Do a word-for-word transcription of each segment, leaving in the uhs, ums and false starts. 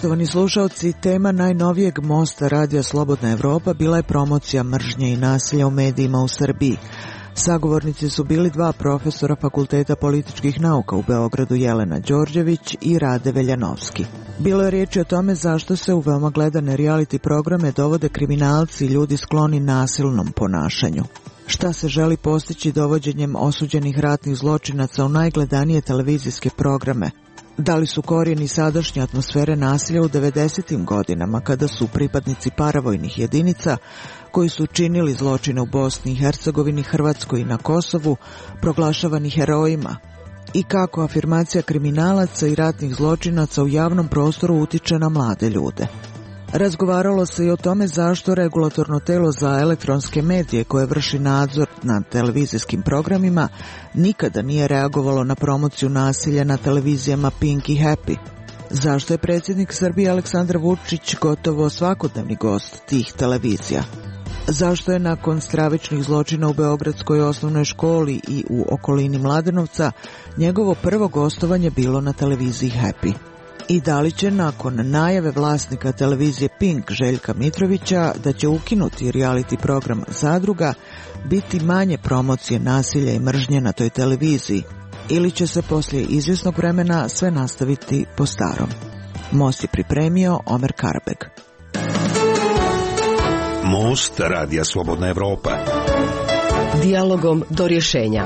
Poštovani slušalci, tema najnovijeg mosta Radija Slobodna Evropa bila je promocija mržnje i nasilja u medijima u Srbiji. Sagovornici su bili dva profesora Fakulteta političkih nauka u Beogradu, Jelena Đorđević i Rade Veljanovski. Bilo je riječi o tome zašto se u veoma gledane reality programe dovode kriminalci i ljudi skloni nasilnom ponašanju. Šta se želi postići dovođenjem osuđenih ratnih zločinaca u najgledanije televizijske programe? Da li su korijeni sadašnje atmosfere nasilja u devedesetim godinama, kada su pripadnici paravojnih jedinica koji su činili zločine u Bosni i Hercegovini, Hrvatskoj i na Kosovu proglašavani herojima? I kako afirmacija kriminalaca i ratnih zločinaca u javnom prostoru utiče na mlade ljude? Razgovaralo se i o tome zašto regulatorno telo za elektronske medije koje vrši nadzor nad televizijskim programima nikada nije reagovalo na promociju nasilja na televizijama Pink i Happy. Zašto je predsjednik Srbije Aleksandar Vučić gotovo svakodnevni gost tih televizija? Zašto je nakon stravičnih zločina u Beogradskoj osnovnoj školi i u okolini Mladenovca njegovo prvo gostovanje bilo na televiziji Happy? I da li će nakon najave vlasnika televizije Pink Željka Mitrovića da će ukinuti reality program Zadruga biti manje promocije nasilja i mržnje na toj televiziji, ili će se poslije izvjesnog vremena sve nastaviti po starom? Most je pripremio Omer Karabeg. Most Radija Slobodna Evropa. Dijalogom do rješenja.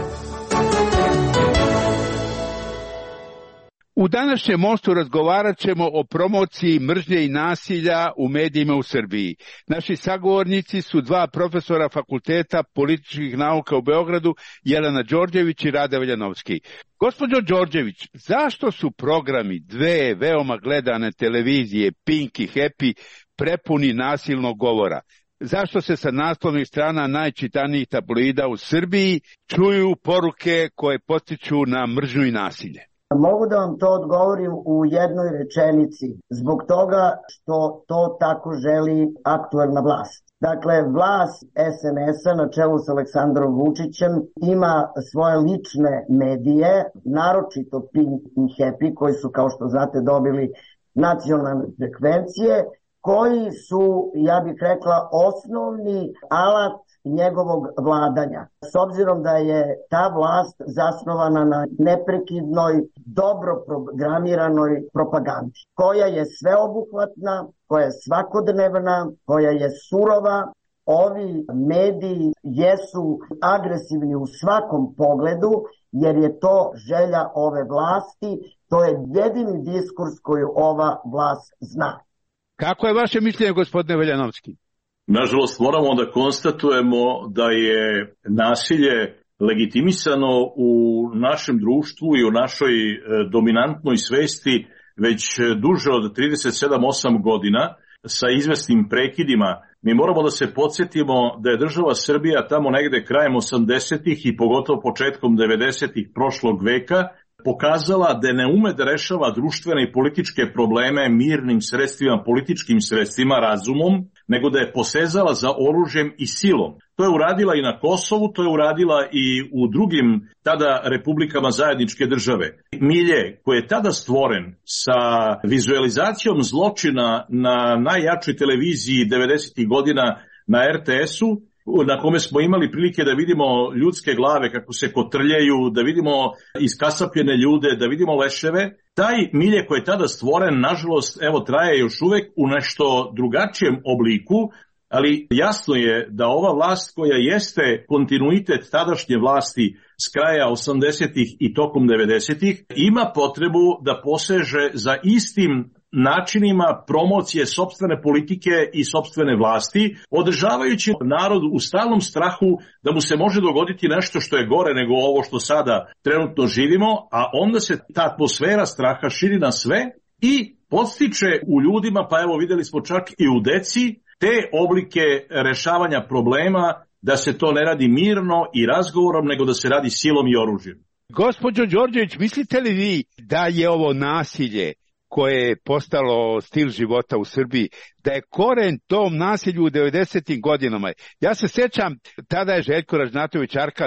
U današnjem mostu razgovarat ćemo o promociji mržnje i nasilja u medijima u Srbiji. Naši sagovornici su dva profesora Fakulteta političkih nauka u Beogradu, Jelena Đorđević i Rade Veljanovski. Gospođo Đorđević, zašto su programi dve veoma gledane televizije Pink i Happy prepuni nasilnog govora? Zašto se sa naslovnih strana najčitanijih tabloida u Srbiji čuju poruke koje potiču na mržnju i nasilje? Mogu da vam to odgovorim u jednoj rečenici, zbog toga što to tako želi aktuelna vlast. Dakle, vlast es en es-a na čelu s Aleksandrom Vučićem ima svoje lične medije, naročito Pink i Happy, koji su, kao što znate, dobili nacionalne frekvencije, koji su, ja bih rekla, osnovni alat njegovog vladanja. S obzirom da je ta vlast zasnovana na neprekidnoj, dobro programiranoj propagandi, koja je sveobuhvatna, koja je svakodnevna, koja je surova. Ovi mediji jesu agresivni u svakom pogledu, jer je to želja ove vlasti, to je jedini diskurs koju ova vlast zna. Kako je vaše mišljenje, gospodine Veljanovski? Nažalost, moramo da konstatujemo da je nasilje legitimisano u našem društvu i u našoj dominantnoj svesti već duže od trideset sedam osam godina sa izvesnim prekidima. Mi moramo da se podsjetimo da je država Srbija tamo negde krajem osamdesetih i pogotovo početkom devedesetih prošlog veka pokazala da ne ume da rešava društvene i političke probleme mirnim sredstvima, političkim sredstvima, razumom, nego da je posezala za oružjem i silom. To je uradila i na Kosovu, to je uradila i u drugim tada republikama zajedničke države. Milje koji je tada stvoren sa vizualizacijom zločina na najjačoj televiziji devedesetih godina na er te es-u, na kome smo imali prilike da vidimo ljudske glave kako se kotrljaju, da vidimo iskasapljene ljude, da vidimo leševe. Taj milje koji je tada stvoren, nažalost, evo, traje još uvek u nešto drugačijem obliku, ali jasno je da ova vlast koja jeste kontinuitet tadašnje vlasti s kraja osamdesetih i tokom devedesetih, ima potrebu da poseže za istim načinima promocije sopstvene politike i sopstvene vlasti, održavajući narod u stalnom strahu da mu se može dogoditi nešto što je gore nego ovo što sada trenutno živimo, a onda se ta atmosfera straha širi na sve i podstiče u ljudima, pa evo videli smo čak i u deci, te oblike rešavanja problema, da se to ne radi mirno i razgovorom, nego da se radi silom i oružjem. Gospođo Đorđević, mislite li vi da je ovo nasilje koje je postalo stil života u Srbiji, da je koren tom nasilju u devedesetim godinama? Ja se sjećam, tada je Željko Ražnatović Arkan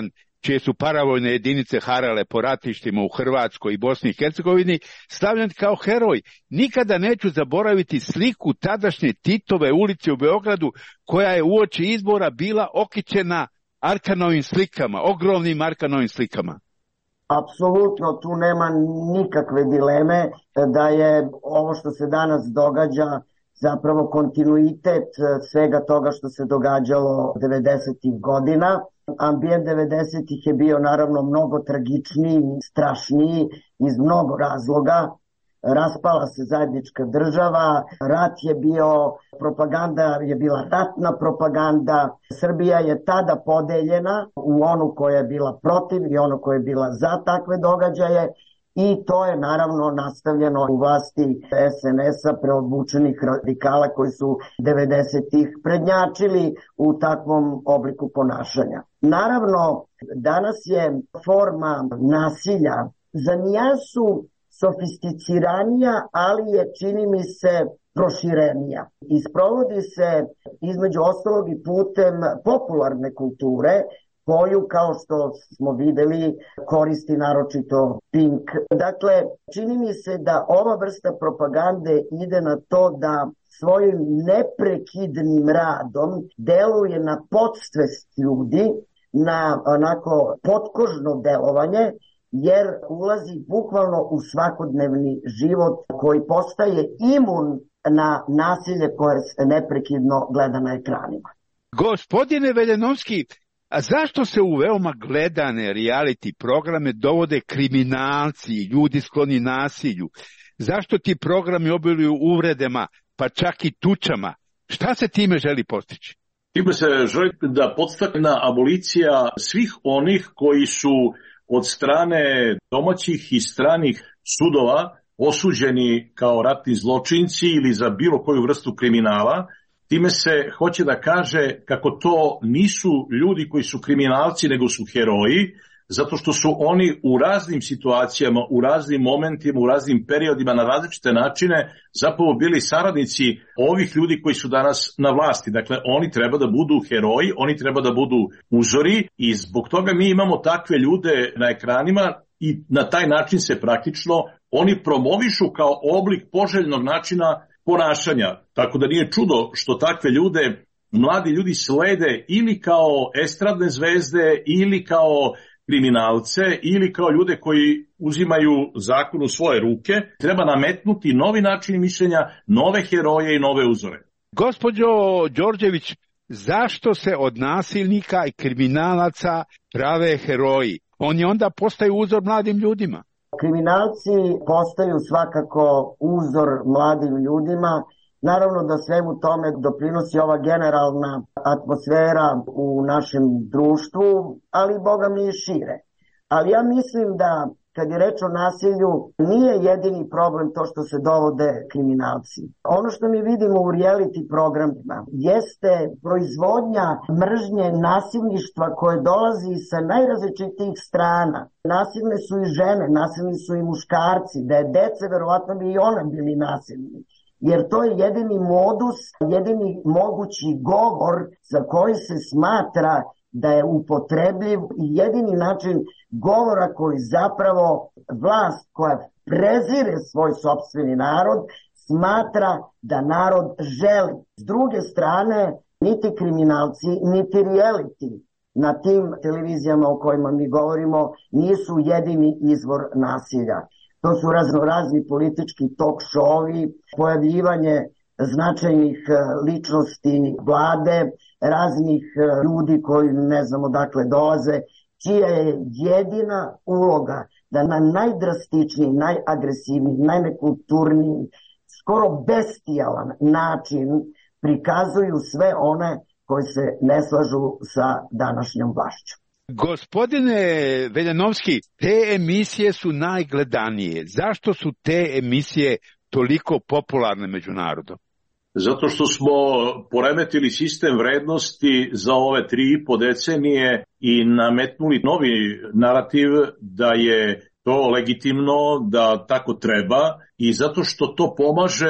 čije su paravojne jedinice harale po ratištima u Hrvatskoj i Bosni i Hercegovini, slavljen kao heroj. Nikada neću zaboraviti sliku tadašnje Titove ulice u Beogradu, koja je uoči izbora bila okićena Arkanovim slikama, ogromnim Arkanovim slikama. Apsolutno, tu nema nikakve dileme da je ovo što se danas događa zapravo kontinuitet svega toga što se događalo devedesetih godina. Ambijent devedesetih je bio naravno mnogo tragičniji, strašniji iz mnogo razloga. Raspala se zajednička država, rat je bio, propaganda je bila ratna propaganda. Srbija je tada podeljena u onu koja je bila protiv i onu koja je bila za takve događaje. I to je naravno nastavljeno u vlasti es en es-a, preobučenih radikala koji su devedesetih prednjačili u takvom obliku ponašanja. Naravno, danas je forma nasilja za nijansu sofisticiranija, ali je, čini mi se, proširenija. I sprovodi se između ostalog i putem popularne kulture, koju, kao što smo videli, koristi naročito Pink. Dakle, čini mi se da ova vrsta propagande ide na to da svojim neprekidnim radom deluje na podsvest ljudi, na onako potkožno delovanje, jer ulazi bukvalno u svakodnevni život koji postaje imun na nasilje koje se neprekidno gleda na ekranima. Gospodine Veljanovski, a zašto se u veoma gledane reality programe dovode kriminalci i ljudi skloni nasilju? Zašto ti programi obiluju uvredama, pa čak i tučama? Šta se time želi postići? Time se želi da podstakne abolicija svih onih koji su od strane domaćih i stranih sudova osuđeni kao ratni zločinci ili za bilo koju vrstu kriminala. Time se hoće da kaže kako to nisu ljudi koji su kriminalci, nego su heroji, zato što su oni u raznim situacijama, u raznim momentima, u raznim periodima na različite načine zapravo bili saradnici ovih ljudi koji su danas na vlasti. Dakle, oni treba da budu heroji, oni treba da budu uzori i zbog toga mi imamo takve ljude na ekranima i na taj način se praktično oni promovišu kao oblik poželjnog načina ponašanja. Tako da nije čudo što takve ljude mladi ljudi slede ili kao estradne zvezde ili kao kriminalce ili kao ljude koji uzimaju zakon u svoje ruke. Treba nametnuti novi način mišljenja, nove heroje i nove uzore. Gospođo Đorđević, zašto se od nasilnika i kriminalaca prave heroji? Oni onda postaju uzor mladim ljudima. Kriminalci postaju svakako uzor mladim ljudima. Naravno da svemu tome doprinosi ova generalna atmosfera u našem društvu, ali boga mi i šire. Ali ja mislim da kad je reč o nasilju, nije jedini problem to što se dovode kriminalci. Ono što mi vidimo u reality programima jeste proizvodnja mržnje, nasilništva koje dolazi sa najrazličitijih strana. Nasilne su i žene, nasilni su i muškarci, da je dece, verovatno bi i ona bili nasilni. Jer to je jedini modus, jedini mogući govor za koji se smatra da je upotrebljiv i jedini način govora koji zapravo vlast koja prezire svoj sopstveni narod smatra da narod želi. S druge strane, niti kriminalci, niti reality na tim televizijama o kojima mi govorimo nisu jedini izvor nasilja. To su raznorazni politički talk show-ovi, pojavljivanje značajnih ličnosti vlade, raznih ljudi koji ne znamo dakle dolaze, čija je jedina uloga da na najdrastičniji, najagresivniji, najnekulturniji, skoro bestijalan način prikazuju sve one koji se ne slažu sa današnjom vlašću. Gospodine Veljanovski, te emisije su najgledanije. Zašto su te emisije toliko popularne među narodom? Zato što smo poremetili sistem vrednosti za ove tri i po decenije i nametnuli novi narativ da je to legitimno, da tako treba i zato što to pomaže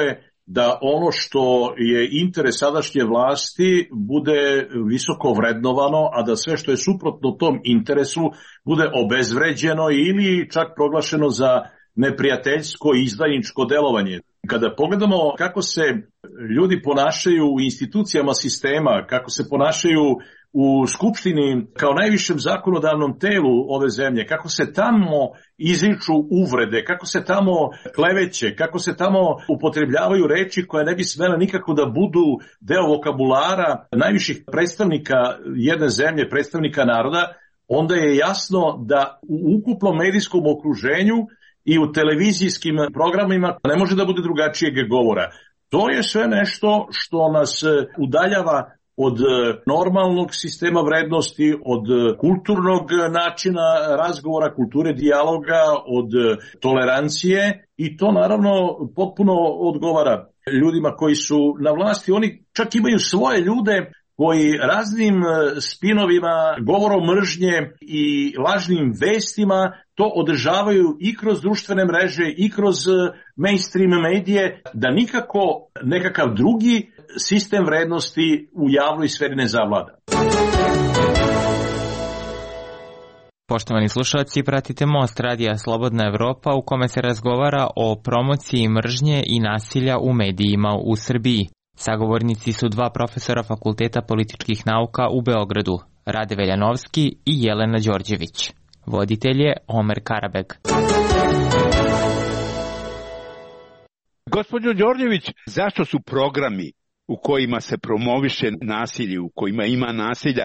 da ono što je interes sadašnje vlasti bude visoko vrednovano, a da sve što je suprotno tom interesu bude obezvređeno ili čak proglašeno za neprijateljsko i izdajničko delovanje. Kada pogledamo kako se ljudi ponašaju u institucijama sistema, kako se ponašaju u Skupštini kao najvišem zakonodavnom telu ove zemlje, kako se tamo izriču uvrede, kako se tamo kleveće, kako se tamo upotrebljavaju reči koje ne bi smele nikako da budu deo vokabulara najviših predstavnika jedne zemlje, predstavnika naroda, onda je jasno da u ukupnom medijskom okruženju i u televizijskim programima ne može da bude drugačijeg govora. To je sve nešto što nas udaljava od normalnog sistema vrednosti, od kulturnog načina razgovora, kulture dijaloga, od tolerancije i to naravno potpuno odgovara ljudima koji su na vlasti. Oni čak imaju svoje ljude koji raznim spinovima, govorom mržnje i lažnim vestima to održavaju i kroz društvene mreže i kroz mainstream medije, da nikako nekakav drugi sistem vrednosti u javnoj sferi ne zavlada. Poštovani slušalci, pratite Most radija Slobodna Evropa u kome se razgovara o promociji mržnje i nasilja u medijima u Srbiji. Sagovornici su dva profesora Fakulteta političkih nauka u Beogradu, Rade Veljanovski i Jelena Đorđević. Voditelj je Omer Karabeg. Gospođo Đorđević, zašto su programi u kojima se promoviše nasilje, u kojima ima nasilja,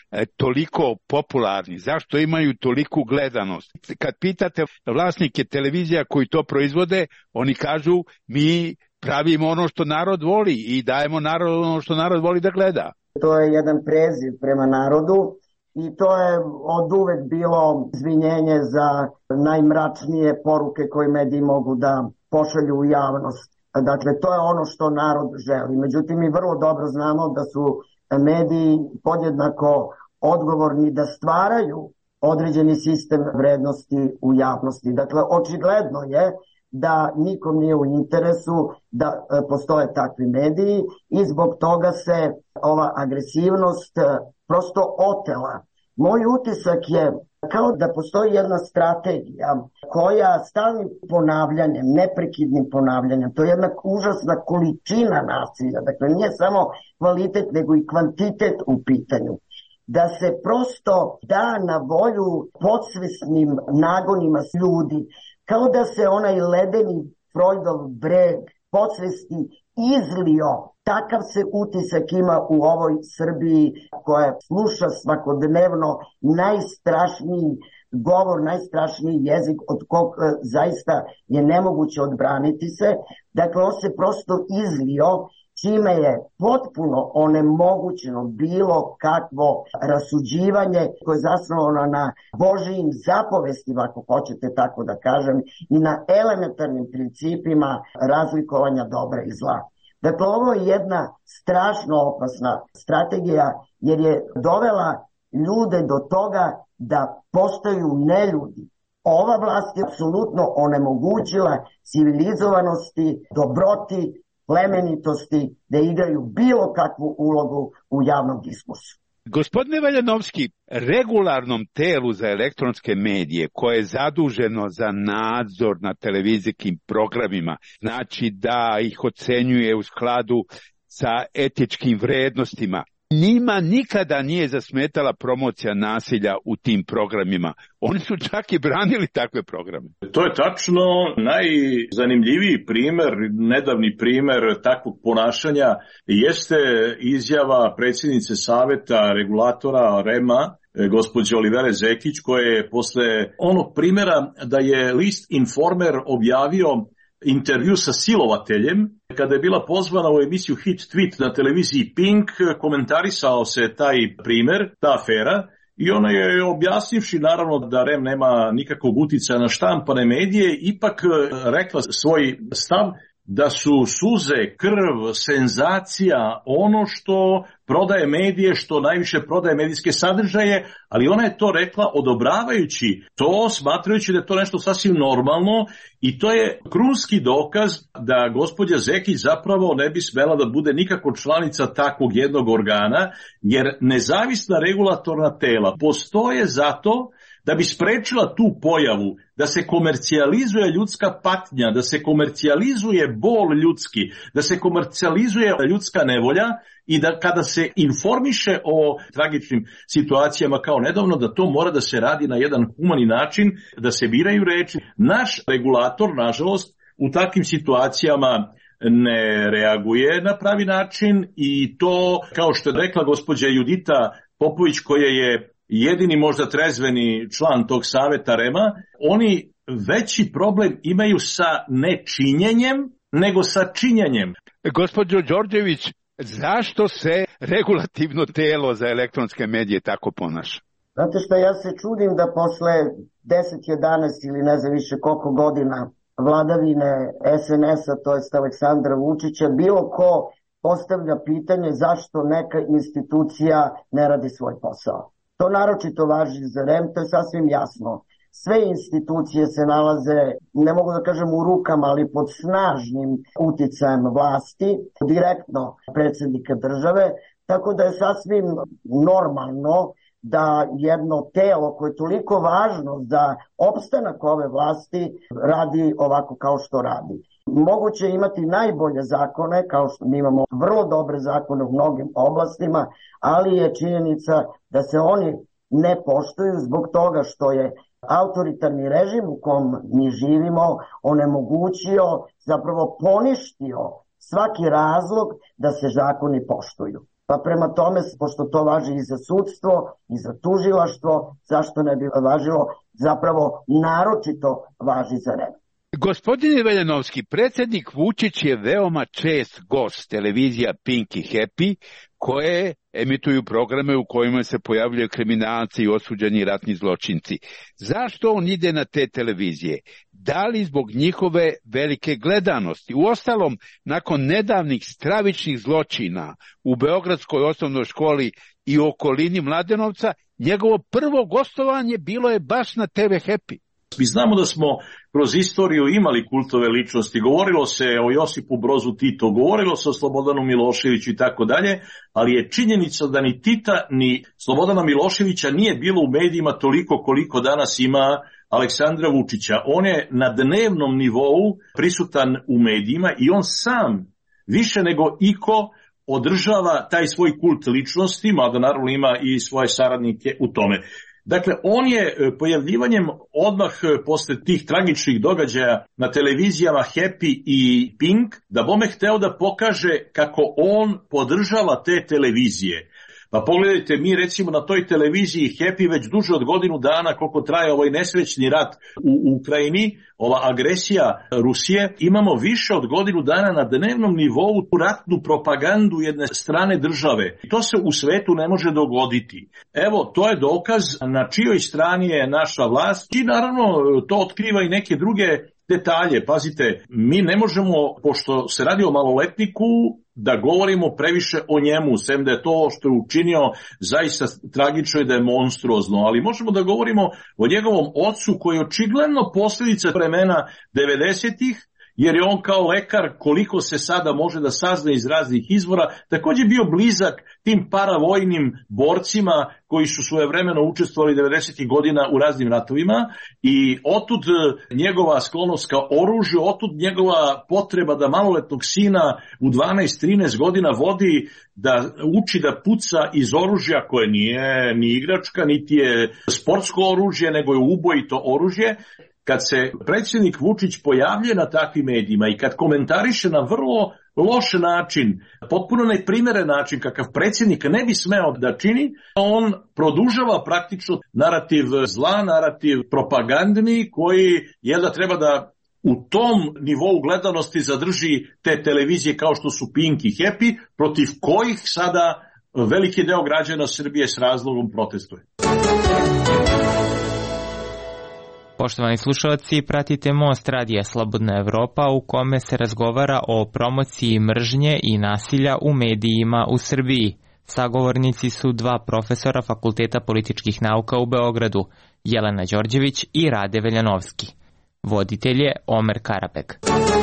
toliko popularni? Zašto imaju toliku gledanost? Kad pitate vlasnike televizija koji to proizvode, oni kažu mi pravimo ono što narod voli i dajemo narodu ono što narod voli da gleda. To je jedan preziv prema narodu i to je od uvek bilo izvinjenje za najmračnije poruke koje mediji mogu da pošalju u javnost. Dakle, to je ono što narod želi. Međutim, mi vrlo dobro znamo da su mediji podjednako odgovorni da stvaraju određeni sistem vrednosti u javnosti. Dakle, očigledno je da nikom nije u interesu da postoje takvi mediji i zbog toga se ova agresivnost prosto otela. Moj utisak je kao da postoji jedna strategija koja stalnim ponavljanjem, neprekidnim ponavljanjem, to je jedna užasna količina nasilja, dakle nije samo kvalitet nego i kvantitet u pitanju, da se prosto da na volju podsvesnim nagonima ljudi, kao da se onaj ledeni Freudov breg podsvesti izlio. Takav se utisak ima u ovoj Srbiji koja sluša svakodnevno najstrašniji govor, najstrašniji jezik od kog e, zaista je nemoguće odbraniti se. Dakle, on se prosto izlio, čime je potpuno onemogućeno bilo kakvo rasuđivanje koje je zasnovano na Božijim zapovestima, ako hoćete tako da kažem, i na elementarnim principima razlikovanja dobra i zla. Dakle, ovo je jedna strašno opasna strategija jer je dovela ljude do toga da postaju neljudi. Ova vlast je apsolutno onemogućila civilizovanosti, dobroti, plemenitosti da igraju bilo kakvu ulogu u javnom diskursu. Gospodine Veljanovski, regularnom telu za elektronske medije koje je zaduženo za nadzor na televizijskim programima, znači da ih ocenjuje u skladu sa etičkim vrednostima, njima nikada nije zasmetala promocija nasilja u tim programima. Oni su čak i branili takve programe. To je tačno. Najzanimljiviji primer, nedavni primer takvog ponašanja jeste izjava predsjednice Saveta regulatora REM-a, gospođe Olivere Zekić, koja je posle onog primjera da je list Informer objavio intervju sa silovateljem, kada je bila pozvana u emisiju Hit Tweet na televiziji Pink, komentarisao se taj primer, ta afera, i ona je objasnivši naravno da REM nema nikakvog uticaja na štampane medije, ipak rekla svoj stav da su suze, krv, senzacija, ono što prodaje medije, što najviše prodaje medijske sadržaje, ali ona je to rekla odobravajući to, smatrajući da je to nešto sasvim normalno i to je krunski dokaz da gospođa Zekić zapravo ne bi smela da bude nikako članica takvog jednog organa, jer nezavisna regulatorna tela postoje zato da bi sprečila tu pojavu, da se komercijalizuje ljudska patnja, da se komercijalizuje bol ljudski, da se komercijalizuje ljudska nevolja i da kada se informiše o tragičnim situacijama kao nedavno, da to mora da se radi na jedan humani način, da se biraju reči. Naš regulator, nažalost, u takvim situacijama ne reaguje na pravi način i to, kao što je rekla gospođa Judita Popović, koja je jedini možda trezveni član tog saveta REM-a, oni veći problem imaju sa nečinjenjem nego sa činjenjem. Gospođo Đorđević, zašto se regulativno telo za elektronske medije tako ponaša? Znate što, ja se čudim da posle deset jedanaest ili ne znam više koliko godina vladavine es en es-a, to jest Aleksandra Vučića, bilo ko postavlja pitanje zašto neka institucija ne radi svoj posao. To naročito važi za REM, to je sasvim jasno. Sve institucije se nalaze, ne mogu da kažem u rukama, ali pod snažnim uticajem vlasti, direktno predsjednika države, tako da je sasvim normalno da jedno telo koje je toliko važno za opstanak ove vlasti radi ovako kao što radi. Moguće je imati najbolje zakone, kao što mi imamo vrlo dobre zakone u mnogim oblastima, ali je činjenica da se oni ne poštuju zbog toga što je autoritarni režim u kom mi živimo onemogućio, zapravo poništio svaki razlog da se zakoni poštuju. Pa prema tome, pošto to važi i za sudstvo, i za tužilaštvo, zašto ne bi važilo, zapravo naročito važi za REM. Gospodine Veljanovski, predsjednik Vučić je veoma čest gost televizija Pink i Happy, koje emituju programe u kojima se pojavljaju kriminalci i osuđeni ratni zločinci. Zašto on ide na te televizije? Da li zbog njihove velike gledanosti? Uostalom, nakon nedavnih stravičnih zločina u Beogradskoj osnovnoj školi i okolini Mladenovca, njegovo prvo gostovanje bilo je baš na te ve Happy. Mi znamo da smo kroz istoriju imali kultove ličnosti, govorilo se o Josipu Brozu Tito, govorilo se o Slobodanu Miloševiću i tako dalje, ali je činjenica da ni Tita ni Slobodana Miloševića nije bilo u medijima toliko koliko danas ima Aleksandra Vučića. On je na dnevnom nivou prisutan u medijima i on sam više nego iko održava taj svoj kult ličnosti, mada naravno ima i svoje saradnike u tome. Dakle, on je pojavljivanjem odmah posle tih tragičnih događaja na televizijama Happy i Pink, da bome hteo da pokaže kako on podržava te televizije. Pa pogledajte, mi recimo na toj televiziji Happy već duže od godinu dana, koliko traje ovaj nesrećni rat u Ukrajini, ova agresija Rusije, imamo više od godinu dana na dnevnom nivou tu ratnu propagandu jedne strane države. To se u svetu ne može dogoditi. Evo, to je dokaz na čijoj strani je naša vlast i naravno to otkriva i neke druge detalje. Pazite, mi ne možemo, pošto se radi o maloletniku, da govorimo previše o njemu, sem da je to što je učinio zaista tragično i da je monstruozno, ali možemo da govorimo o njegovom ocu koji je očigledno posljedica vremena devedesetih, jer je on kao lekar, koliko se sada može da sazna iz raznih izvora, također bio blizak tim paravojnim borcima koji su svojevremeno učestvovali devedesetih godina u raznim ratovima i otud njegova sklonost ka oružju, otud njegova potreba da maloletnog sina u dvanaest trinaest godina vodi da uči da puca iz oružja koje nije ni igračka, niti je sportsko oružje, nego je ubojito oružje. Kad se predsjednik Vučić pojavljuje na takvim medijima i kad komentariše na vrlo loš način, potpuno neprimeren način kakav predsjednik ne bi smeo da čini, on produžava praktično narativ zla, narativ propagandni koji je da treba da u tom nivou gledanosti zadrži te televizije kao što su Pink i Happy, protiv kojih sada veliki deo građana Srbije s razlogom protestuje. Poštovani slušalci, pratite Most radija Slobodna Evropa u kome se razgovara o promociji mržnje i nasilja u medijima u Srbiji. Sagovornici su dva profesora Fakulteta političkih nauka u Beogradu, Jelena Đorđević i Rade Veljanovski. Voditelj je Omer Karapek.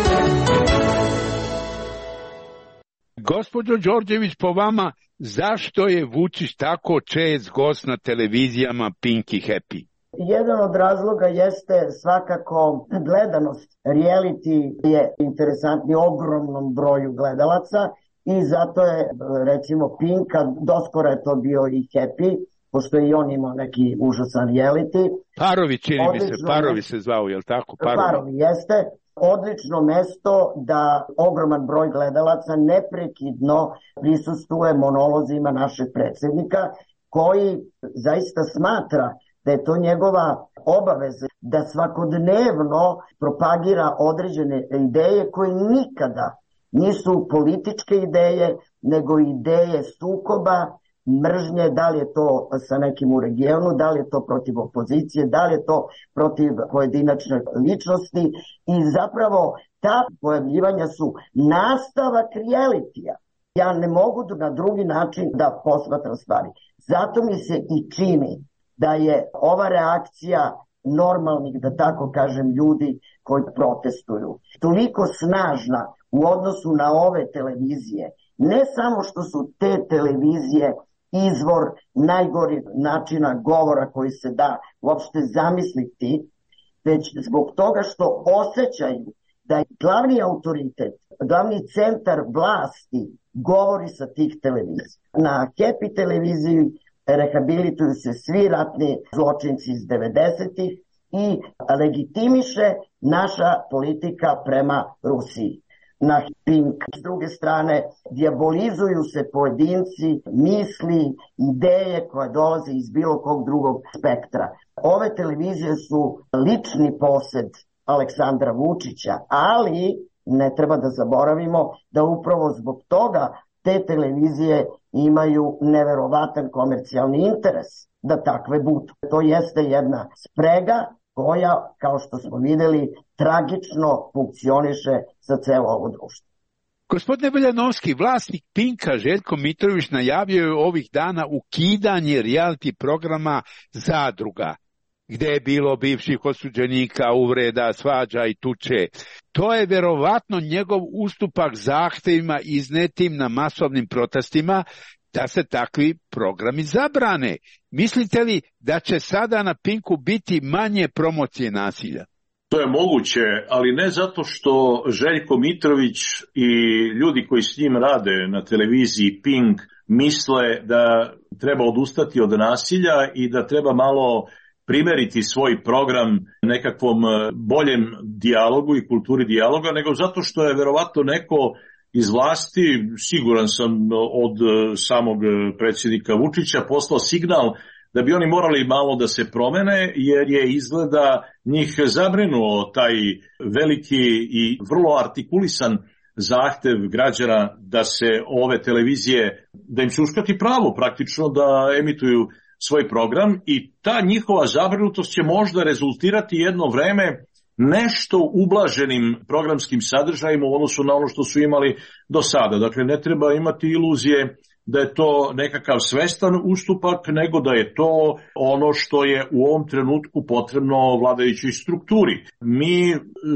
Gospođo Đorđević, po vama, zašto je Vučić tako čest gost na televizijama Pink i Happy? Jedan od razloga jeste svakako gledanost. Reality je interesantni ogromnom broju gledalaca i zato je, recimo, Pink, a doskoro je to bio i Happy, pošto je i on imao neki užasan reality. Parovi, čini mi se, Parovi mesto, se zvao, je li tako? Parovi. Parovi, jeste. Odlično mesto da ogroman broj gledalaca neprekidno prisustuje monolozima našeg predsjednika, koji zaista smatra da je to njegova obaveza da svakodnevno propagira određene ideje koje nikada nisu političke ideje, nego ideje sukoba, mržnje, da li je to sa nekim u regionu, da li je to protiv opozicije, da li je to protiv pojedinačne ličnosti i zapravo ta pojavljivanja su nastavak realitija. Ja ne mogu na drugi način da posmatram stvari. Zato mi se i čini da je ova reakcija normalnih, da tako kažem, ljudi koji protestuju toliko snažna u odnosu na ove televizije. Ne samo što su te televizije izvor najgorih načina govora koji se da uopšte zamisliti, već zbog toga što osjećaju da je glavni autoritet, glavni centar vlasti govori sa tih televizija. Na Happy televiziji rehabilituju se svi ratni zločinci iz devedesetih i legitimiše naša politika prema Rusiji. Na Pink, s druge strane, dijabolizuju se pojedinci, misli, ideje koje dolaze iz bilo kog drugog spektra. Ove televizije su lični posed Aleksandra Vučića, ali ne treba da zaboravimo da upravo zbog toga te televizije imaju neverovatan komercijalni interes da takve budu. To jeste jedna sprega koja, kao što smo videli, tragično funkcioniše za celo ovo društvo. Gospodine Veljanovski, vlasnik Pinka Željko Mitrović najavio je ovih dana ukidanje reality programa Zadruga, gde je bilo bivših osuđenika, uvreda, svađa i tuče. To je verovatno njegov ustupak zahtevima iznetim na masovnim protestima da se takvi programi zabrane. Mislite li da će sada na Pinku biti manje promocije nasilja? To je moguće, ali ne zato što Željko Mitrović i ljudi koji s njim rade na televiziji Pink misle da treba odustati od nasilja i da treba malo primeriti svoj program nekakvom boljem dijalogu i kulturi dijaloga, nego zato što je verovatno neko iz vlasti, siguran sam od samog predsjednika Vučića, poslao signal da bi oni morali malo da se promene, jer je izgleda njih zabrinuo taj veliki i vrlo artikulisan zahtev građana da se ove televizije, da im se uskrati pravo praktično da emituju svoj program, i ta njihova zabrinutost će možda rezultirati jedno vreme nešto ublaženim programskim sadržajima u odnosu na ono što su imali do sada. Dakle, ne treba imati iluzije da je to nekakav svestan ustupak, nego da je to ono što je u ovom trenutku potrebno vladajućoj strukturi. Mi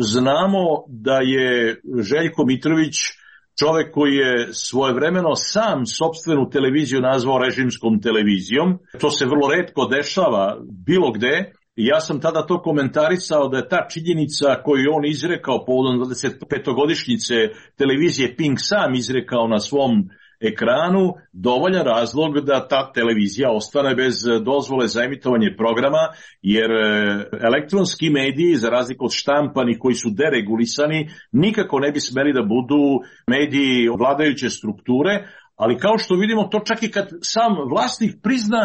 znamo da je Željko Mitrović čovek koji je svojevremeno sam sopstvenu televiziju nazvao režimskom televizijom. To se vrlo retko dešava bilo gde. Ja sam tada to komentarisao da je ta činjenica koju on izrekao povodom dvadesetpetogodišnjice televizije Pink sam izrekao na svom ekranu dovoljan razlog da ta televizija ostane bez dozvole za emitovanje programa, jer elektronski mediji, za razliku od štampanih koji su deregulisani, nikako ne bi smeli da budu mediji vladajuće strukture, ali kao što vidimo, to čak i kad sam vlasnik prizna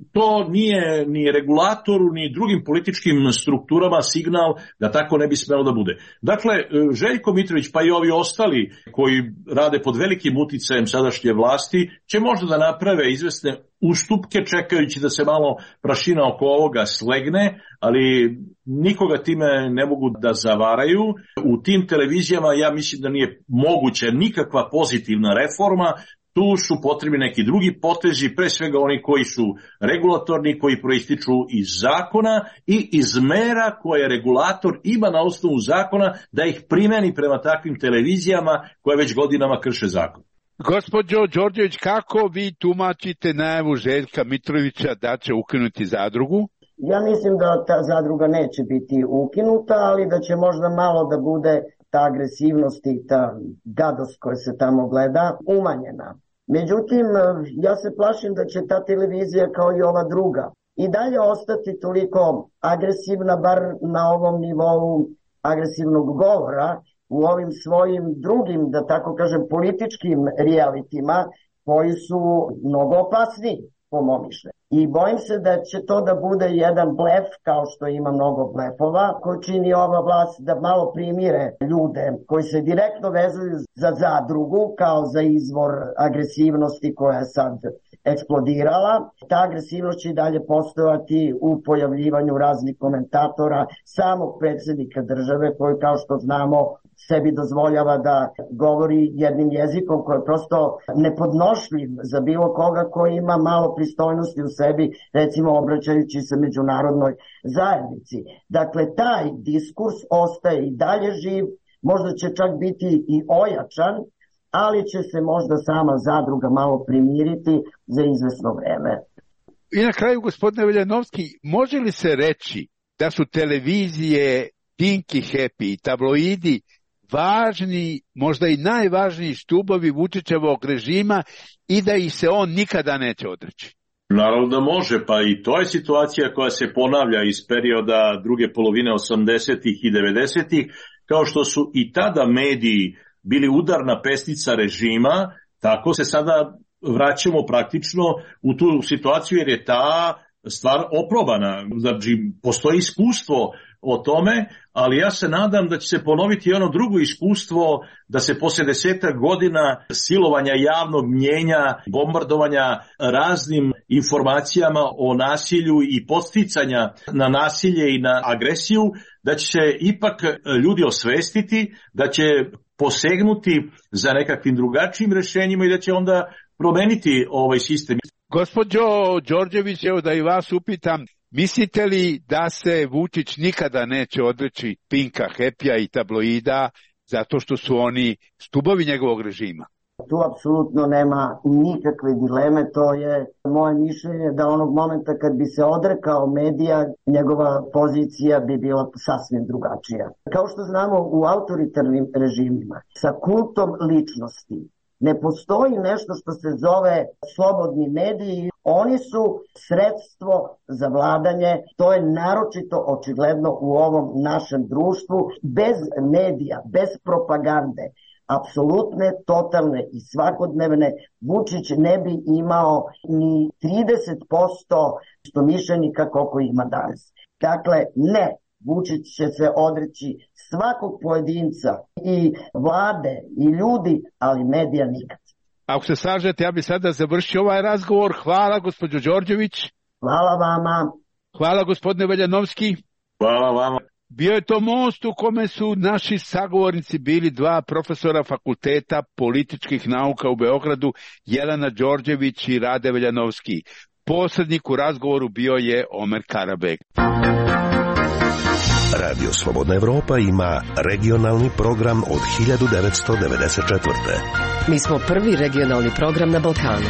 to nije ni regulatoru, ni drugim političkim strukturama signal da tako ne bi smelo da bude. Dakle, Željko Mitrović, pa i ovi ostali koji rade pod velikim uticajem sadašnje vlasti, će možda da naprave izvesne ustupke čekajući da se malo prašina oko ovoga slegne, ali nikoga time ne mogu da zavaraju. U tim televizijama ja mislim da nije moguća nikakva pozitivna reforma. Tu su potrebni neki drugi potezi, pre svega oni koji su regulatorni, koji proističu iz zakona i iz mera koje regulator ima na osnovu zakona da ih primeni prema takvim televizijama koje već godinama krše zakon. Gospođo Đorđević, kako vi tumačite najavu Željka Mitrovića da će ukinuti zadrugu? Ja mislim da ta zadruga neće biti ukinuta, ali da će možda malo da bude ta agresivnost i ta gadost koja se tamo gleda umanjena. Međutim, ja se plašim da će ta televizija kao i ova druga i dalje ostati toliko agresivna, bar na ovom nivou agresivnog govora, u ovim svojim drugim, da tako kažem, političkim realitima koji su mnogo opasniji, po mom mišljenju. I bojim se da će to da bude jedan blef, kao što ima mnogo blefova, koji čini ova vlast da malo primire ljude koji se direktno vezuju za zadrugu, kao za izvor agresivnosti koja je sad eksplodirala. Ta agresivnost će i dalje postojati u pojavljivanju raznih komentatora, samog predsjednika države, koji, kao što znamo, sebi dozvoljava da govori jednim jezikom koji je prosto nepodnošljiv za bilo koga koji ima malo pristojnosti u sebi, recimo obraćajući se međunarodnoj zajednici. Dakle, taj diskurs ostaje i dalje živ, možda će čak biti i ojačan, ali će se možda sama zadruga malo primiriti za izvesno vreme. I na kraju, gospodine Veljanovski, može li se reći da su televizije Pink i Happy i tabloidi važni, možda i najvažniji stubovi Vučićevog režima i da ih se on nikada neće odreći? Naravno da može, pa i to je situacija koja se ponavlja iz perioda druge polovine osamdesetih i devedesetih, kao što su i tada mediji bili udarna pestica režima, tako se sada vraćamo praktično u tu situaciju jer je ta stvar oprobana. Znači, postoji iskustvo o tome, ali ja se nadam da će se ponoviti ono drugo iskustvo da se posle desetak godina silovanja javnog mnjenja, bombardovanja raznim informacijama o nasilju i podsticanja na nasilje i na agresiju, da će se ipak ljudi osvestiti, da će posegnuti za nekakvim drugačijim rešenjima i da će onda promeniti ovaj sistem. Gospođo Đorđević, evo da i vas upitam, mislite li da se Vučić nikada neće odreći Pinka, Happy-a i tabloida zato što su oni stubovi njegovog režima? Tu apsolutno nema nikakve dileme, to je moje mišljenje da onog momenta kad bi se odrekao medija, njegova pozicija bi bila sasvim drugačija. Kao što znamo u autoritarnim režimima, sa kultom ličnosti, ne postoji nešto što se zove slobodni mediji, oni su sredstvo za vladanje, to je naročito očigledno u ovom našem društvu, bez medija, bez propagande, apsolutne, totalne i svakodnevne, Vučić ne bi imao ni trideset posto istomišljenika koliko ima danas. Dakle, ne, Vučić će se odreći svakog pojedinca i vlade i ljudi, ali medija nikad. Ako se slažete, ja bih sada završio ovaj razgovor. Hvala, gospođo Đorđević. Hvala vama. Hvala, gospodine Veljanovski. Hvala vama. Bio je to most u kome su naši sagovornici bili dva profesora Fakulteta političkih nauka u Beogradu, Jelena Đorđević i Rade Veljanovski. Posrednik u razgovoru bio je Omer Karabek. Radio Slobodna Evropa ima regionalni program od hiljadu devetsto devedeset četvrte. Mi smo prvi regionalni program na Balkanu.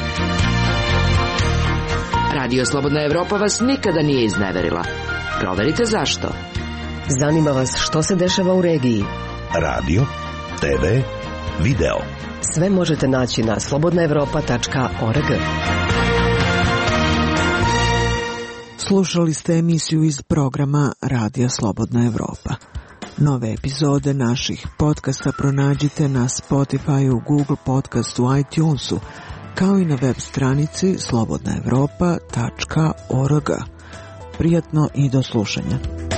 Radio Slobodna Evropa vas nikada nije izneverila. Proverite zašto. Zanima vas što se dešava u regiji. Radio, te ve, video. Sve možete naći na slobodna evropa tačka org. Slušali ste emisiju iz programa Radija Slobodna Evropa. Nove epizode naših podcasta pronađite na Spotify, Google Podcastu, iTunesu kao i na web stranici slobodna evropa tačka org. Prijatno i do slušanja.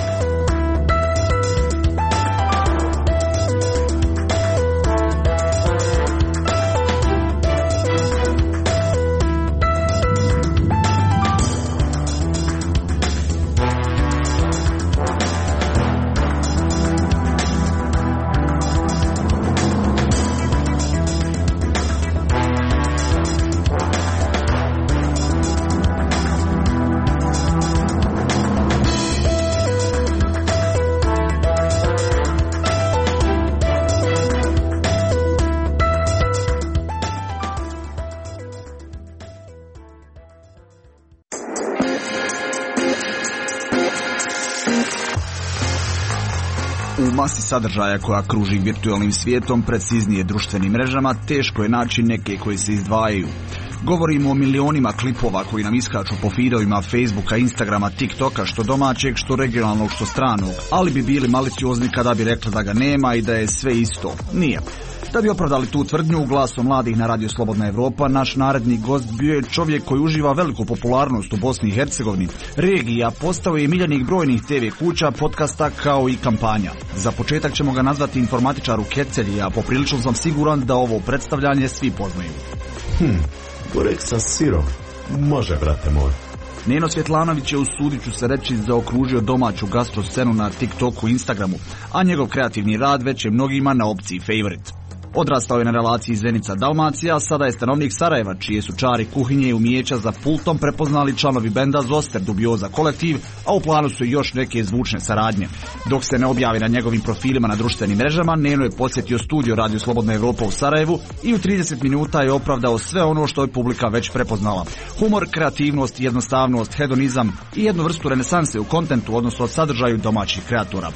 U masi sadržaja koja kruži virtualnim svijetom, preciznije društvenim mrežama, teško je naći neke koji se izdvajaju. Govorimo o milionima klipova koji nam iskaču po feedovima Facebooka, Instagrama, TikToka, što domaćeg, što regionalnog, što stranog, ali bi bili maliciozni kada bi rekli da ga nema i da je sve isto. Nije. Da bi opravdali tu tvrdnju, glasom mladih na Radio Slobodna Evropa, naš naredni gost bio je čovjek koji uživa veliku popularnost u Bosni i Hercegovini, regija, postao je miljenik brojnih te ve kuća, podcasta kao i kampanja. Za početak ćemo ga nazvati informatičar u kecelji, a poprilično sam siguran da ovo predstavljanje svi poznaju. Hm, burek sa sirom. Može, brate moj. Neno Svjetlanović je, usudit ću se reći, zaokružio domaću gastro scenu na TikToku i Instagramu, a njegov kreativni rad već je mnogima na opciji favorite. Odrastao je na relaciji Zenica-Dalmacija, a sada je stanovnik Sarajeva, čije su čari kuhinje i umijeća za pultom prepoznali članovi benda Zoster Dubioza kolektiv, a u planu su još neke zvučne saradnje. Dok se ne objavi na njegovim profilima na društvenim mrežama, Neno je posjetio studio Radio Slobodna Evropa u Sarajevu i u trideset minuta je opravdao sve ono što je publika već prepoznala. Humor, kreativnost, jednostavnost, hedonizam i jednu vrstu renesanse u kontentu, odnosno sadržaju domaćih kreatora.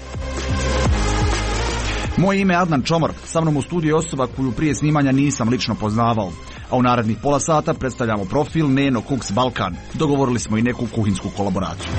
Moje ime je Adnan Čomor, sa mnom u studiju je osoba koju prije snimanja nisam lično poznavao. A u narednih pola sata predstavljamo profil Neno Cooks Balkan. Dogovorili smo i neku kuhinsku kolaboraciju.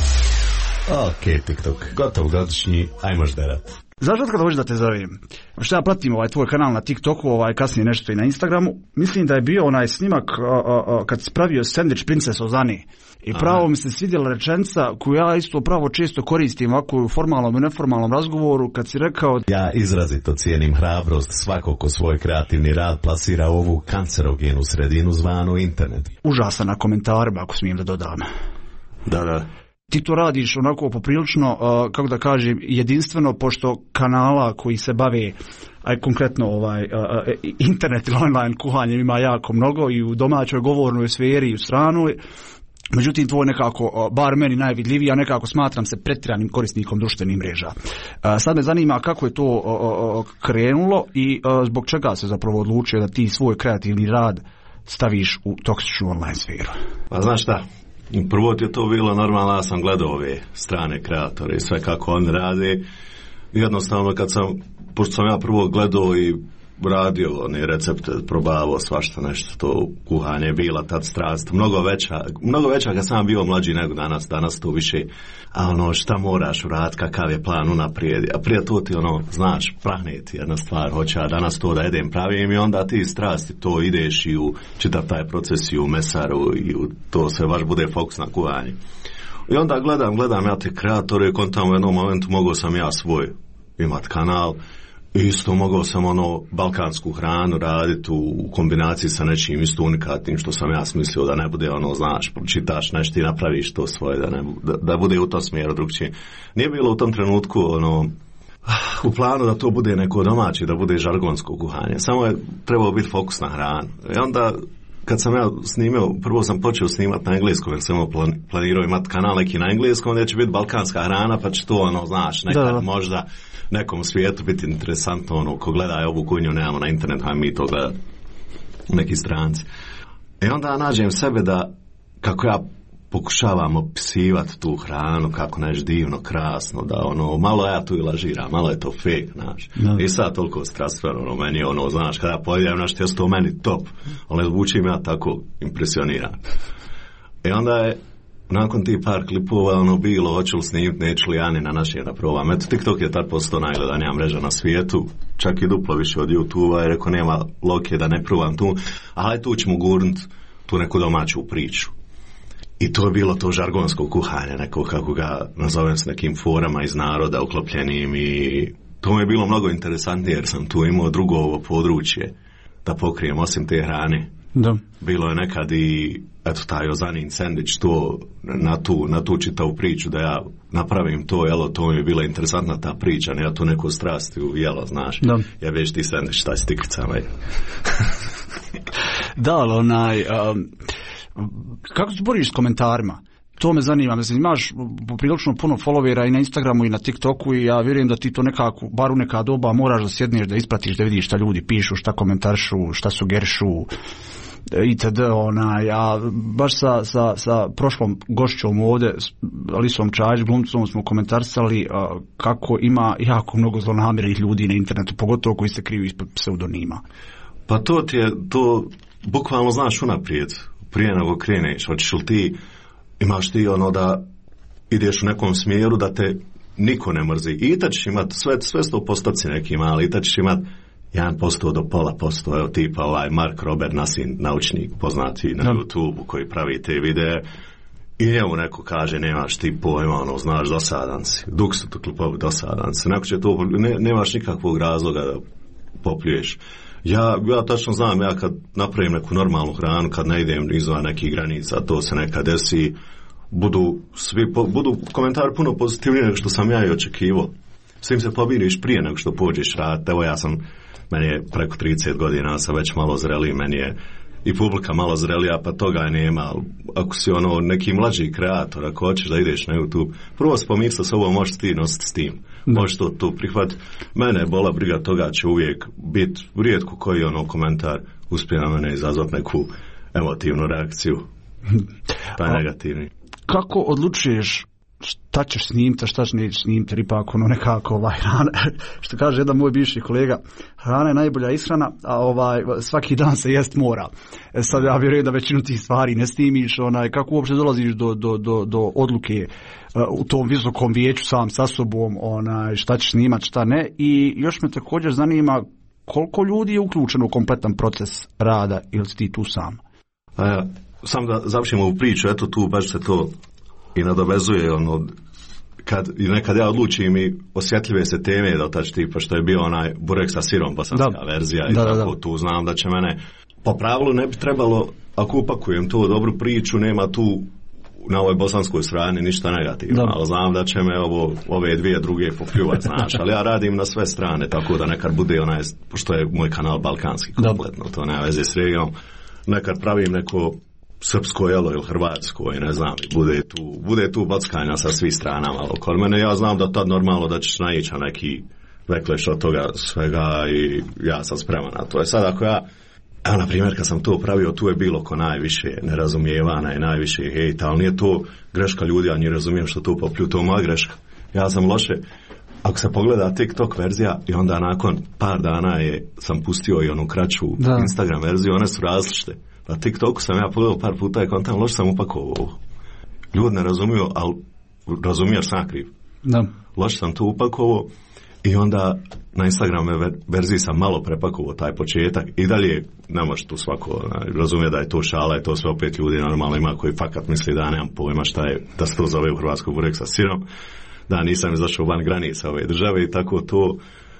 Ok, TikTok, gotov godišnji, ajmo žderat. Zašto kada hoćeš da te zovem? Što ja pratim ovaj tvoj kanal na TikToku, ovaj kasnije nešto i na Instagramu, mislim da je bio onaj snimak a, a, a, kad si pravio sandvič Princess Ozani. I pravo mi se svidjela rečenica koju ja isto pravo često koristim ovako u formalnom i neformalnom razgovoru, kad si rekao: ja izrazito cijenim hrabrost svako ko svoj kreativni rad plasira u ovu kancerogenu sredinu zvanu internet. Užasan na komentarima, ako smijem da dodam. Da, da. Ti to radiš onako poprilično, uh, kako da kažem, jedinstveno, pošto kanala koji se bave, aj konkretno ovaj, uh, internet ili online kuhanjem ima jako mnogo i u domaćoj govornoj sferi i u stranoj. Međutim, tvoj nekako, bar meni najvidljiviji, ja nekako smatram se pretjeranim korisnikom društvenih mreža. Sad me zanima kako je to krenulo i zbog čega se zapravo odlučio da ti svoj kreativni rad staviš u toksičnu online sferu. Pa znaš šta, prvo ti je to bilo normalno, ja sam gledao ove strane kreatore i sve kako oni rade. Jednostavno kad sam, pošto sam ja prvo gledao i radio one recepte, probavao svašta nešto, to kuhanje je bila tad strast, mnogo veća, mnogo veća kad sam bio mlađi nego danas, danas to više, a ono šta moraš uraditi, kakav je plan unaprijed, a prije to ti ono, znaš, prahneti jedna stvar, hoće ja danas to da jedem pravim i onda ti strasti to ideš i u čitav taj proces i u mesaru i u to sve baš bude fokus na kuhanje. I onda gledam, gledam ja te kreatore i kontam u jednom momentu mogao sam ja svoj imat kanal. Isto mogao sam ono balkansku hranu raditi u kombinaciji sa nečim isto unikatnim što sam ja smislio da ne bude ono, znaš, pročitaš nešto i napraviš to svoje, da, ne, da, da bude u tom smjeru drugčije. Nije bilo u tom trenutku ono u planu da to bude neko domaće, da bude žargonsko kuhanje. Samo je trebao biti fokus na hranu. I onda kad sam ja snimio, prvo sam počeo snimati na engleskom jer sam planirao imati kanal neki na engleskom gdje će biti balkanska hrana pa će to ono, znaš, nekad da. možda nekom svijetu biti interesantno, ono, ko gleda ovu kuhinju, nemamo na internetu, a mi to gledati, neki stranci. I onda nađem sebe da, kako ja pokušavam opisivati tu hranu, kako nešto divno, krasno, da ono, malo ja tu i lažiram, malo je to fake, znaš. No. I sad toliko strastveno, ono, meni ono, znaš, kada pojedem nešto, jesu to meni top, ali zvučim ja tako impresioniran. I onda je nakon tih par klipova ono bilo, hoću li snimiti, neću li ja ni na naše da probam. Eto, TikTok je tad postao najgledanija mreža na svijetu, čak i duplo više od YouTube-a, i rekao nema loke da ne probam tu, ali tu ćemo gurnut tu neku domaću priču. I to je bilo to žargonsko kuhanje, neko kako ga nazovem s nekim forama iz naroda uklopljenim, i to mi je bilo mnogo interesantnije jer sam tu imao drugo ovo područje da pokrijem osim te hrane. Da. Bilo je nekad i eto taj Ozanin sendvič, to na tu, na tu čitavu priču da ja napravim to, jelo, to mi je bila interesantna ta priča, ne ja tu neku strasti u jelo, znaš. Da. Ja već ti sendvič, šta si tikricama. Da, ali onaj, um, kako se boriš s komentarima? To me zanima, mislim, imaš prilično puno followera i na Instagramu i na TikToku, i ja vjerujem da ti to nekako, bar u neka doba, moraš da sjedneš, da ispratiš, da vidiš šta ljudi pišu, šta komentaršu, šta sugerišu, itd. Onaj, a baš sa, sa, sa prošlom gošćom ovdje, Alisom Čajić, glumcom, smo komentarsali a, kako ima jako mnogo zlonamjernih ljudi na internetu, pogotovo koji se kriju ispod pseudonima. Pa to ti je, to bukvalno znaš unaprijed, prije nego kreneš, hoćeš li ti, imaš ti ono da ideš u nekom smjeru da te niko ne mrzi. I tad ćeš imat, sve, sve sto postoci neki mali, i tad ćeš imat jedan posto do pola posto, evo tipa ovaj Mark Robert Nasin, naučnik, poznati na YouTube koji pravi te videe, i njemu neko kaže nemaš ti pojma, ono, znaš, dosadan si, dok su to klipovi, dosadan si, neko će to, ne, nemaš nikakvog razloga da popljuješ. Ja, ja tačno znam, ja kad napravim neku normalnu hranu, kad ne idem izvan nekih granica, to se nekad desi, budu svi, po, budu komentari puno pozitivniji nego što sam ja i očekivao. Svim se pobiriš prije nego što pođeš raditi. Evo ja sam, meni je preko trideset godina, sam već malo zreliji, meni je i publika malo zrelija, pa toga nema. Ako si ono neki mlađi kreator, ako hoćeš da ideš na YouTube, prvo si pomisli s ovo možeš ti nositi s tim. Možeš to tu prihvat. Mene je bola briga, toga će uvijek biti rijetko koji ono komentar uspije na mene izazvati neku emotivnu reakciju, pa je negativni. Kako odlučuješ šta ćeš snimiti, šta ćeš nećeš snimiti, jer ipak ono nekako ovaj, hrana, što kaže jedan moj bivši kolega, hrana je najbolja ishrana, a ovaj, svaki dan se jest mora. E sad ja vjerujem da većinu tih stvari ne snimiš, onaj, kako uopće dolaziš do, do, do, do odluke uh, u tom visokom vijeću sam sa sobom, onaj, šta ćeš snimati, šta ne, i još me također zanima koliko ljudi je uključeno u kompletan proces rada, ili si ti tu sam? A, sam da završimo ovu priču, eto tu baš se to i nadovezuje, ono, kad, nekad ja odlučim i osjetljive se teme dotaći, tipa što je bio onaj burek sa sirom, bosanska da. verzija, i da, tako, da, da. Tu znam da će mene, po pravilu ne bi trebalo, ako upakujem tu dobru priču, nema tu na ovoj bosanskoj strani ništa negativno, ali znam da će me ovo, ove dvije druge popljuvati, znaš, ali ja radim na sve strane, tako da nekad bude onaj, pošto je moj kanal balkanski kompletno, to nema veze s regijom, nekad pravim neko srpsko jelo ili hrvatsko i ne znam, bude tu, bude tu backanja sa svih strana malo kod mene. Ja znam da tad normalno da ćeš naići na neki vekleš od toga svega i ja sam spreman na to. I sad ako ja, evo na primjer kad sam to pravio, tu je bilo ko najviše nerazumijevana i najviše hejta, ali nije to greška ljudi, ja nije razumijem što to poplju, to je moja greška. Ja sam loše, ako se pogleda TikTok verzija i onda nakon par dana je, sam pustio i onu kraću da. Instagram verziju, one su različite. Na TikToku sam ja pogledao par puta i kontam, loš sam upakovao. Ljudi ne razumiju, ali razumiješ sam kriv. Da. Loš sam to upakovao i onda na Instagram verziji sam malo prepakovao taj početak i dalje ne može tu svako razumije da je to šala i to sve opet ljudi normalno ima koji fakat misli da nemam pojma šta je, da se to zove u Hrvatskoj burek sa sirom, da nisam izašao van granica ove države i tako to,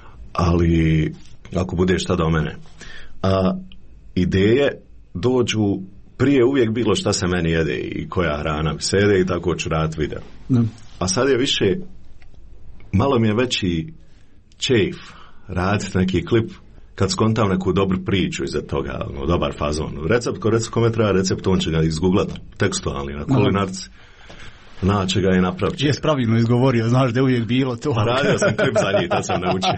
ali ako bude šta do mene. A ideje dođu prije uvijek bilo šta se meni jede i koja hrana mi se jede i tako ću raditi video. Mm. A sad je više, malo mi je veći čejf raditi neki klip kad skontam neku dobru priču iza toga, no, dobar fazon. Recept, ko recept, kome treba recept, on će ga izgooglat tekstualni na kulinarci. Znači ga je napraviti. Jes pravilno izgovorio, znaš da je uvijek bilo to. Radio sam klip za njih, da sam naučio.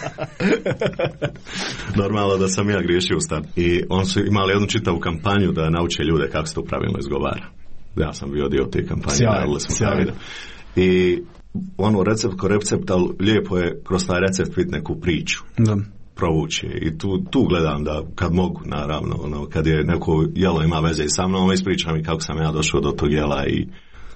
Normalno da sam ja griješio u stan. I on su imali jednu čitavu kampanju da nauče ljude kako se to pravilno izgovara. Ja sam bio dio te kampanje. Sjajno, sjajno. I ono recept ko recept, ali lijepo je kroz taj recept vidjeti neku priču. Da. Provući. I tu, tu gledam da kad mogu, naravno, ono, kad je neko jelo ima veze i sa mnom, ispričam i kako sam ja došao do tog jela i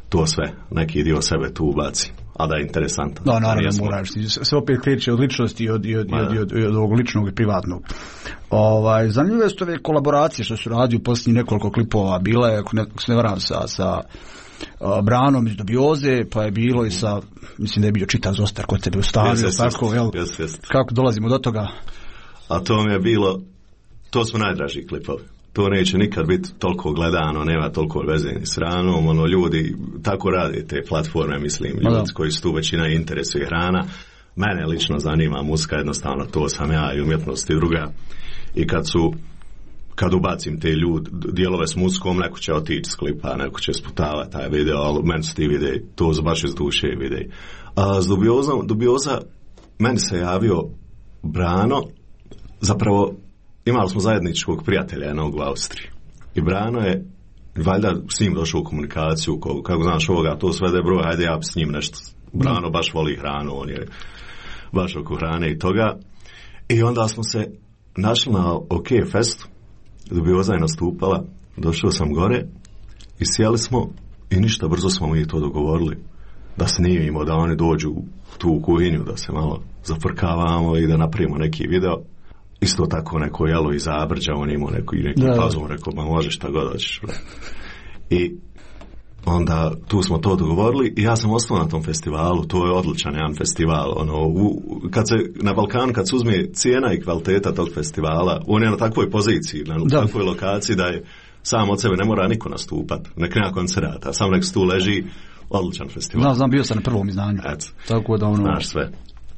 to sve, neki dio sebe tu ubaci, a da je interesantan. Da, naravno moraš, se opet kreće od ličnosti i od, i od, i od, i od, i od ovog ličnog i privatnog. Ovaj, zanimljive su ove kolaboracije što su radio posljednjih nekoliko klipova, bila je, ako ne, se ne varam, sa, sa uh, Branom iz Dubioze, pa je bilo i sa, mislim da je bio Čita Zostar kod tebe ustavio, yes, yes, tako, jel? Yes, yes. Kako dolazimo do toga? A to mi je bilo, to su najdraži klipovi. To neće nikad biti toliko gledano, nema toliko veze ni s hranom, ono, ljudi tako rade te platforme, mislim, ljudi koji su tu većina interesuje hrana. Mene lično zanima muzika, jednostavno to sam ja i umjetnost i druga. I kad su, kad ubacim te ljudi, dijelove s muzikom, neko će otići s klipa, neko će sputavati taj video, ali meni su ti videi, to baš iz duše videi. A s Dubiozom, Dubioza, meni se javio Brano, zapravo imali smo zajedničkog prijatelja jednog u Austriji. I Brano je, valjda s njim došao u komunikaciju, kako, kako znaš ovoga, to sve da je broj, ajde ja s njim nešto. Brano baš voli hranu, on je baš oko hrane i toga. I onda smo se našli na OK Festu, Dubioza je nastupala, došao sam gore i sjeli smo i ništa, brzo smo mi to dogovorili. Da snimimo, da oni dođu tu u kuhinju, da se malo zafrkavamo i da napravimo neki video. Isto tako neko jelo iz Zabrđa, on imao neko, i neki pazom, rekao, ma možeš šta god hoćeš. I onda tu smo to dogovorili i ja sam ostao na tom festivalu, to je odličan jedan festival. Ono, u, kad se, na Balkanu kad se uzme cijena i kvaliteta tog festivala, on je na takvoj poziciji, na da. takvoj lokaciji da je sam od sebe ne mora niko nastupati, nek nema koncerata, sam nek tu leži, odličan festival. Znam, znam, bio sam na prvom izdanju. Et, tako da ono... Znaš sve.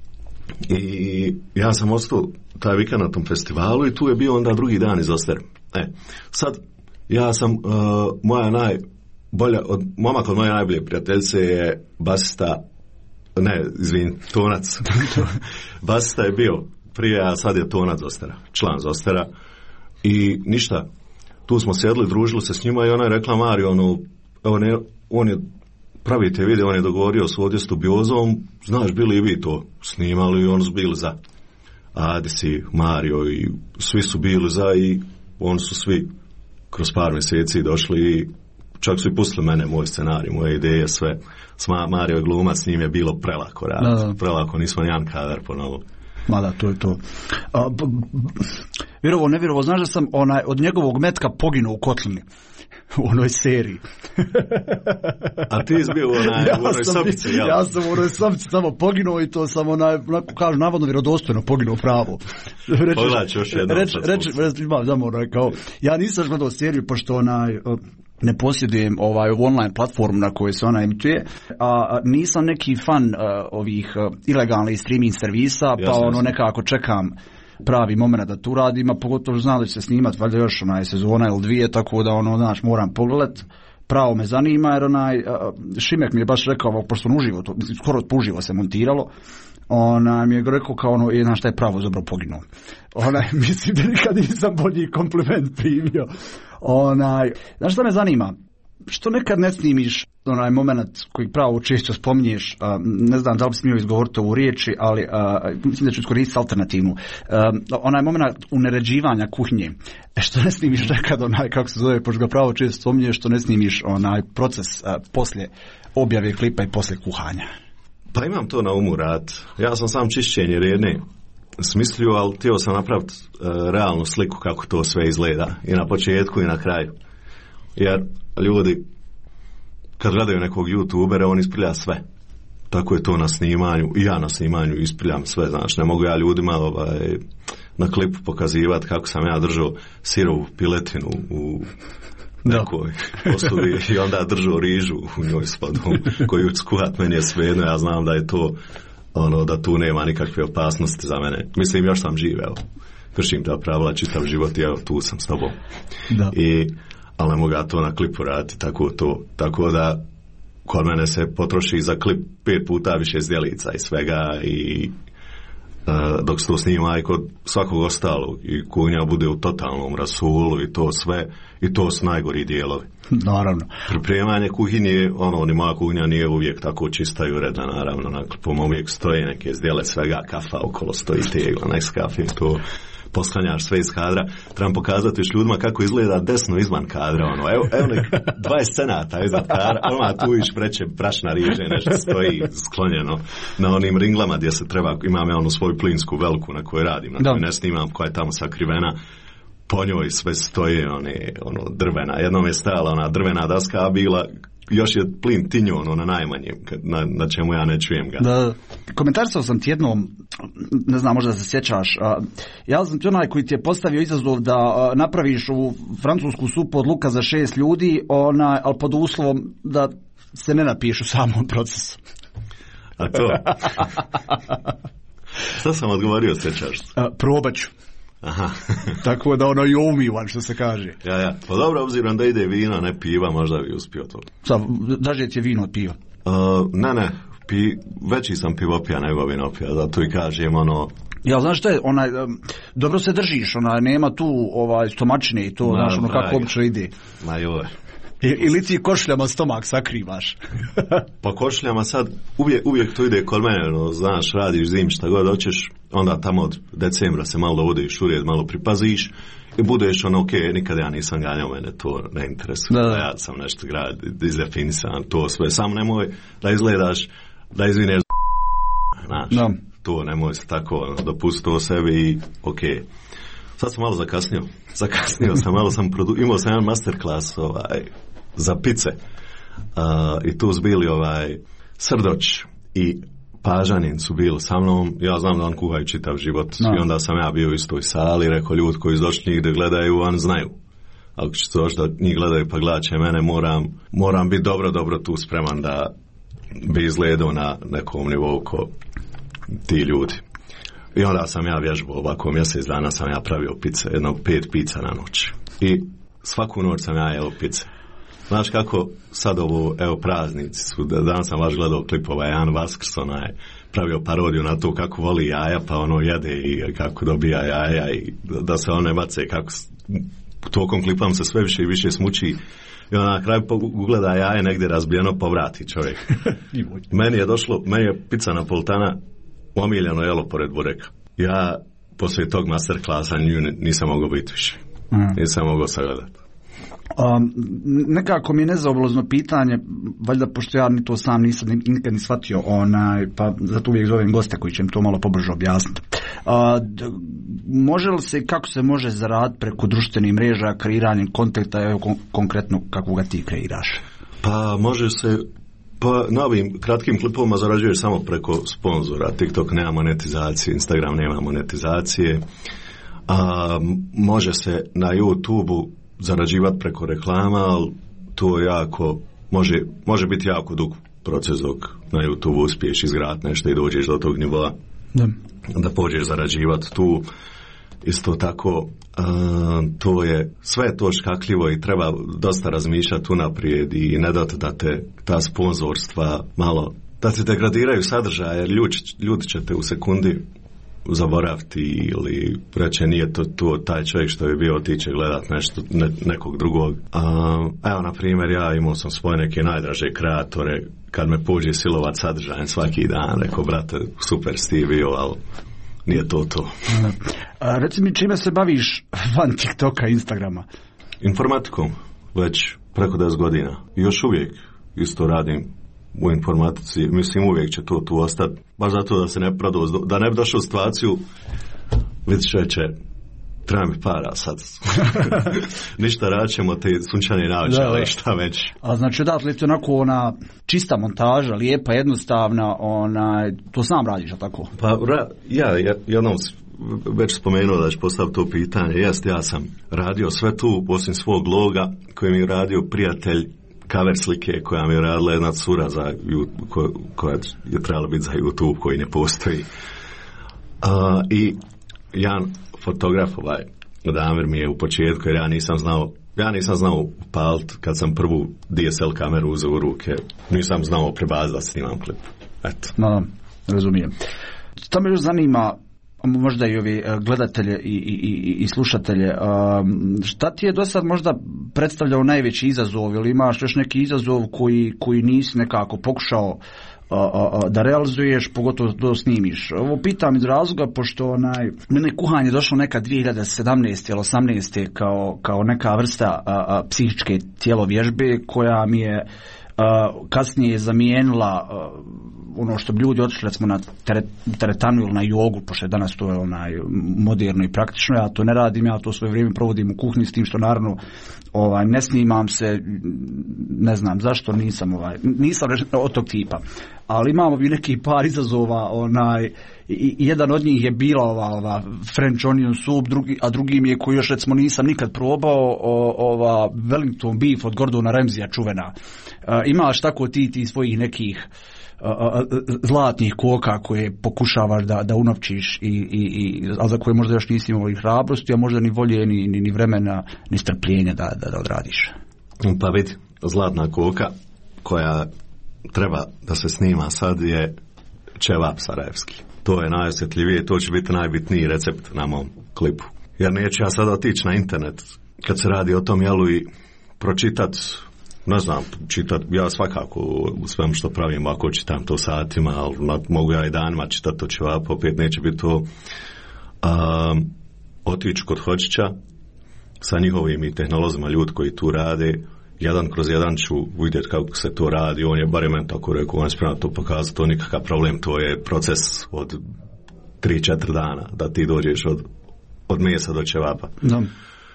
I ja sam ostao taj vikend na tom festivalu i tu je bio onda drugi dan iz Ostere. E, sad, ja sam, uh, moja najbolja, od, momak od moje najbolje prijateljice je basista, ne, izvin, Tonac. Basista je bio prije, a sad je Tonac Zostera, član Zostera. I ništa, tu smo sjedli, družili se s njima i ona je rekla, Mario, ono, evo ne, on je pravite video, on je dogovorio s ovdje s Dubiozom, znaš, bili i vi to snimali i oni su bili za. Adisi, Mario i svi su bili za i oni su svi kroz par mjeseci došli i čak su i pustili mene, moj scenarij, moje ideje, sve. S Mario je glumac, s njim je bilo prelako raditi, prelako, nismo nijedan kadar ponovo. Mada, to je to. A, b, b, vjerovo, ne vjerovo, znaš da sam onaj, od njegovog metka poginuo u kotlini. U onoj seriji. A ti izbio u onaj, ja u onoj sobici, jel? Ja sam u onoj sobici samo poginuo i to sam onaj, onako kažu, navodno vjerodostojno poginuo pravo. Pogledaj ću još jednom. Reći, reći, reći, imam, znam, onaj, kao, ja nisam gledao seriju, pošto onaj, ne posjedujem ovaj online platformu na kojoj se ona emituje, a nisam neki fan uh, ovih uh, ilegalnih streaming servisa, pa jasne, ono nekako čekam pravi moment da tu radim, a pogotovo znam da će se snimati valjda još onaj sezona ili dvije, tako da ono, znaš, moram pogledat, pravo me zanima, jer onaj, uh, Šimek mi je baš rekao, pošto on uživo, to, skoro uživo se montiralo, ona mi je rekao kao ono, je, znaš šta je pravo zapravo poginuo. Onaj, mislim da nikad nisam bolji kompliment primio. Onaj, znaš šta me zanima? Što nekad ne snimiš onaj moment koji pravo često spominješ, a, ne znam da li bi smio izgovoriti ovu riječi, ali a, mislim da ću iskoristiti alternativnu. A, onaj moment uneređivanja kuhinje. E što ne snimiš nekad onaj, kako se zove, pošto ga pravo često spominješ, što ne snimiš onaj proces a, poslije objave klipa i poslije kuhanja? Pa imam to na umu rad. Ja sam sam čišćenje redne smislio, ali htio sam napraviti uh, realnu sliku kako to sve izgleda. I na početku i na kraju. Jer ljudi, kad gledaju nekog youtubera, on isprlja sve. Tako je to na snimanju. I ja na snimanju ispriljam sve. Znači, ne mogu ja ljudima ovaj, na klipu pokazivati kako sam ja držao sirovu piletinu u nekoj posudi i onda držao rižu u njoj s vodom koju skuhat, meni je svejedno, ja znam da je to ono, da tu nema nikakve opasnosti za mene. Mislim, još sam živ, evo. Kršim ta pravila čitav život i evo, tu sam s tobom. Da. I, ali ne mogu ja to na klipu raditi, tako to. Tako da, kod mene se potroši za klip pet puta više zdjelica i svega i uh, dok se to snima i kod svakog ostalog i kuhinja bude u totalnom rasulu i to sve i to su najgori dijelovi. Naravno. Pripremanje kuhinje, ono, ni moja kuhinja nije uvijek tako čista i uredna, naravno, na klipom uvijek stoje neke zdjele svega, kafa okolo stoji tegla, nek kafe, to posklanjaš sve iz kadra, trebam pokazati još ljudima kako izgleda desno izvan kadra, ono, evo, evo nek dvadeset cenata iznad kadra, odmah tu iš preće prašna riže, nešto stoji sklonjeno na onim ringlama gdje se treba, imam ja onu svoju plinsku veliku na kojoj radim, na kojoj ne snimam, koja je tamo sakrivena, po njoj sve stoje one, ono, drvena, jednom je stajala ona drvena daska, a bila još je plin tinju ono na najmanjem, na, na čemu ja ne čujem ga. Da, komentarisao sam ti jednom, ne znam, možda se sjećaš, uh, ja sam ti onaj koji ti je postavio izazov da uh, napraviš u francusku supu od luka za šest ljudi, onaj, ali pod uslovom da se ne napišu u samom procesu. A to? Šta sam odgovorio, sjećaš? Uh, probat ću. Aha. Tako da ono i umivan, što se kaže. Ja, ja. Pa dobro, obzirom da ide vino, ne piva, možda bi uspio to. Sad, daže ti je vino od piva? Uh, ne, ne. Pi, veći sam pivopija nego vinopija, zato i kažem ono... Ja, znaš šta je, onaj, um, dobro se držiš, onaj, nema tu ovaj, stomačine i to, ma, znaš, ono kako obično ide. Ma joj. Ili ti košljama stomak sakrivaš? Pa košljama sad, uvijek, uvijek to ide kod mene, no, znaš, radiš zim šta god hoćeš, onda tamo od decembra se malo dovodiš u red, malo pripaziš i budeš ono, ok, nikada ja nisam ganjao, mene to ne interesuje, da, da. Ja sam nešto grad, izdefinisan, to sve, sam nemoj da izgledaš, da izvineš, znaš, da. To nemoj se tako, dopusti to sebi i ok. Sad sam malo zakasnio, zakasnio sam, malo sam, produ... imao sam jedan masterclass, ovaj, za pice uh, i tu su bili ovaj, Srdoć i Pažanin su bili sa mnom, ja znam da on kuhaju čitav život, no. I onda sam ja bio u istoj sali, rekao ljudi koji su došli njih da gledaju, on znaju, ako će doći da njih gledaju pa gledat će mene, moram, moram biti dobro, dobro tu spreman da bi izgledao na nekom nivou ko ti ljudi. I onda sam ja vježbao, ovako mjesec dana sam ja pravio pice, jedno pet pica na noć. I svaku noć sam ja jeo pice. Znaš kako sad ovo, evo praznici su, danas sam baš gledao klipova, Jan Vaskrs, ona je pravio parodiju na to kako voli jaja, pa ono jede i kako dobija jaja i da se one bace, kako tokom klipam se sve više i više smuči. I onda na kraju ugleda jaje negdje razbijeno, povrati čovjek. Meni je došlo, meni je pica napolitana omiljeno jelo pored bureka. Ja poslije tog masterklasa nisam mogao biti više. Mm. Nisam mogao sagledati. Um, nekako mi je nezaobilazno pitanje, valjda pošto ja ni to sam nisam nikad ni shvatio, onaj, pa zato uvijek zovem goste koji će mi to malo pobrže objasniti. Uh, d- može li se, kako se može zaraditi preko društvenih mreža, kreiranjem kontakta, evo kon- konkretno kako ga ti kreiraš? Pa može se, pa na ovim kratkim klipovima zarađuješ samo preko sponzora. TikTok nema monetizacije, Instagram nema monetizacije. A, može se na YouTube-u zarađivati preko reklama, ali to jako, može, može biti jako dug proces dok na YouTube uspiješ izgraditi nešto i dođeš do tog nivoa da, da pođeš zarađivati tu. Isto tako, a, to je sve to škakljivo i treba dosta razmišljati unaprijed i ne dati da te ta sponzorstva malo, da te degradiraju sadržaje, jer ljudi, ljudi će te u sekundi zaboraviti ili reći nije to, to taj čovjek što je bio, ti će gledat nešto, ne, nekog drugog. A, evo, na primjer, ja imao sam svoje neke najdraže kreatore, kad me pođe silovat sadržajem svaki dan, rekao, brate, super si ti bio, ali nije to to. A, reci mi, čime se baviš van TikToka, Instagrama? Informatikom, već preko deset godina. I još uvijek isto radim u informatici, mislim uvijek će to tu ostati, baš zato da se ne prodao, da ne bi došao u situaciju, vidit čovječe, treba mi para sad. Ništa, raćemo te sunčane naočale, šta već. A znači odatle ti onako ona čista montaža, lijepa, jednostavna, ona, to sam radiš, a tako? Pa ra, ja, ja jednom već spomenuo da ću postaviti to pitanje, jest, ja sam radio sve tu, osim svog loga koji mi je radio prijatelj cover slike koja mi je radila jedna cura za, ko, koja je trebala biti za YouTube koji ne postoji. Uh, I jedan fotograf, ovaj, Damir mi je u početku, jer ja nisam znao, ja nisam znao upaliti kad sam prvu D S L kameru uzeo u ruke, nisam znao prebaziti da snimam klip. Eto. No, razumijem. To me još zanima, možda i ovi gledatelje i, i, i slušatelje, šta ti je do sad možda predstavljao najveći izazov ili imaš još neki izazov koji, koji nisi nekako pokušao da realizuješ, pogotovo da snimiš. Ovo pitam iz razloga, pošto onaj, mene kuhanje došlo neka dvije hiljade sedamnaeste ili osamnaeste kao, kao neka vrsta a, a, psihičke tjelovježbe koja mi je a, kasnije zamijenila a, ono što bi ljudi otišli recimo na teret, teretanu ili na jogu, pošto je danas to je onaj moderno i praktično, ja to ne radim, ja to svoje vrijeme provodim u kuhinji, s tim što naravno ovaj, ne snimam se, ne znam zašto, nisam ovaj, nisam od tog tipa, ali imamo i neki par izazova, onaj, i, i jedan od njih je bila ova, ova French onion soup, drugi, a drugi mi je koji još recimo nisam nikad probao, o, ova Wellington beef od Gordona Ramsaya čuvena. E, imaš tako ti, ti svojih nekih zlatnih koka koje pokušavaš da, da unovčiš, i, i, i, ali za koje možda još nisi imao i hrabrosti, a možda ni volje, ni, ni, ni vremena, ni strpljenja da, da, da odradiš. Pa vidi, zlatna koka koja treba da se snima sad je ćevap sarajevski. To je najosjetljivije, to će biti najbitniji recept na mom klipu. Jer neću ja sad otići na internet kad se radi o tom jelu i pročitat, ne znam, čitat, ja svakako u svem što pravim, ako čitam to satima, ali mogu ja i danima čitati to ćevap, opet neće biti to. Um, otići kod Hočića sa njihovim i tehnolozima, ljudi koji tu rade, jedan kroz jedan ću vidjeti kako se to radi, on je barem men tako rekao, on je spreman to pokazati, to nikakav problem, to je proces od tri četiri dana da ti dođeš od, od mesa do ćevapa. No.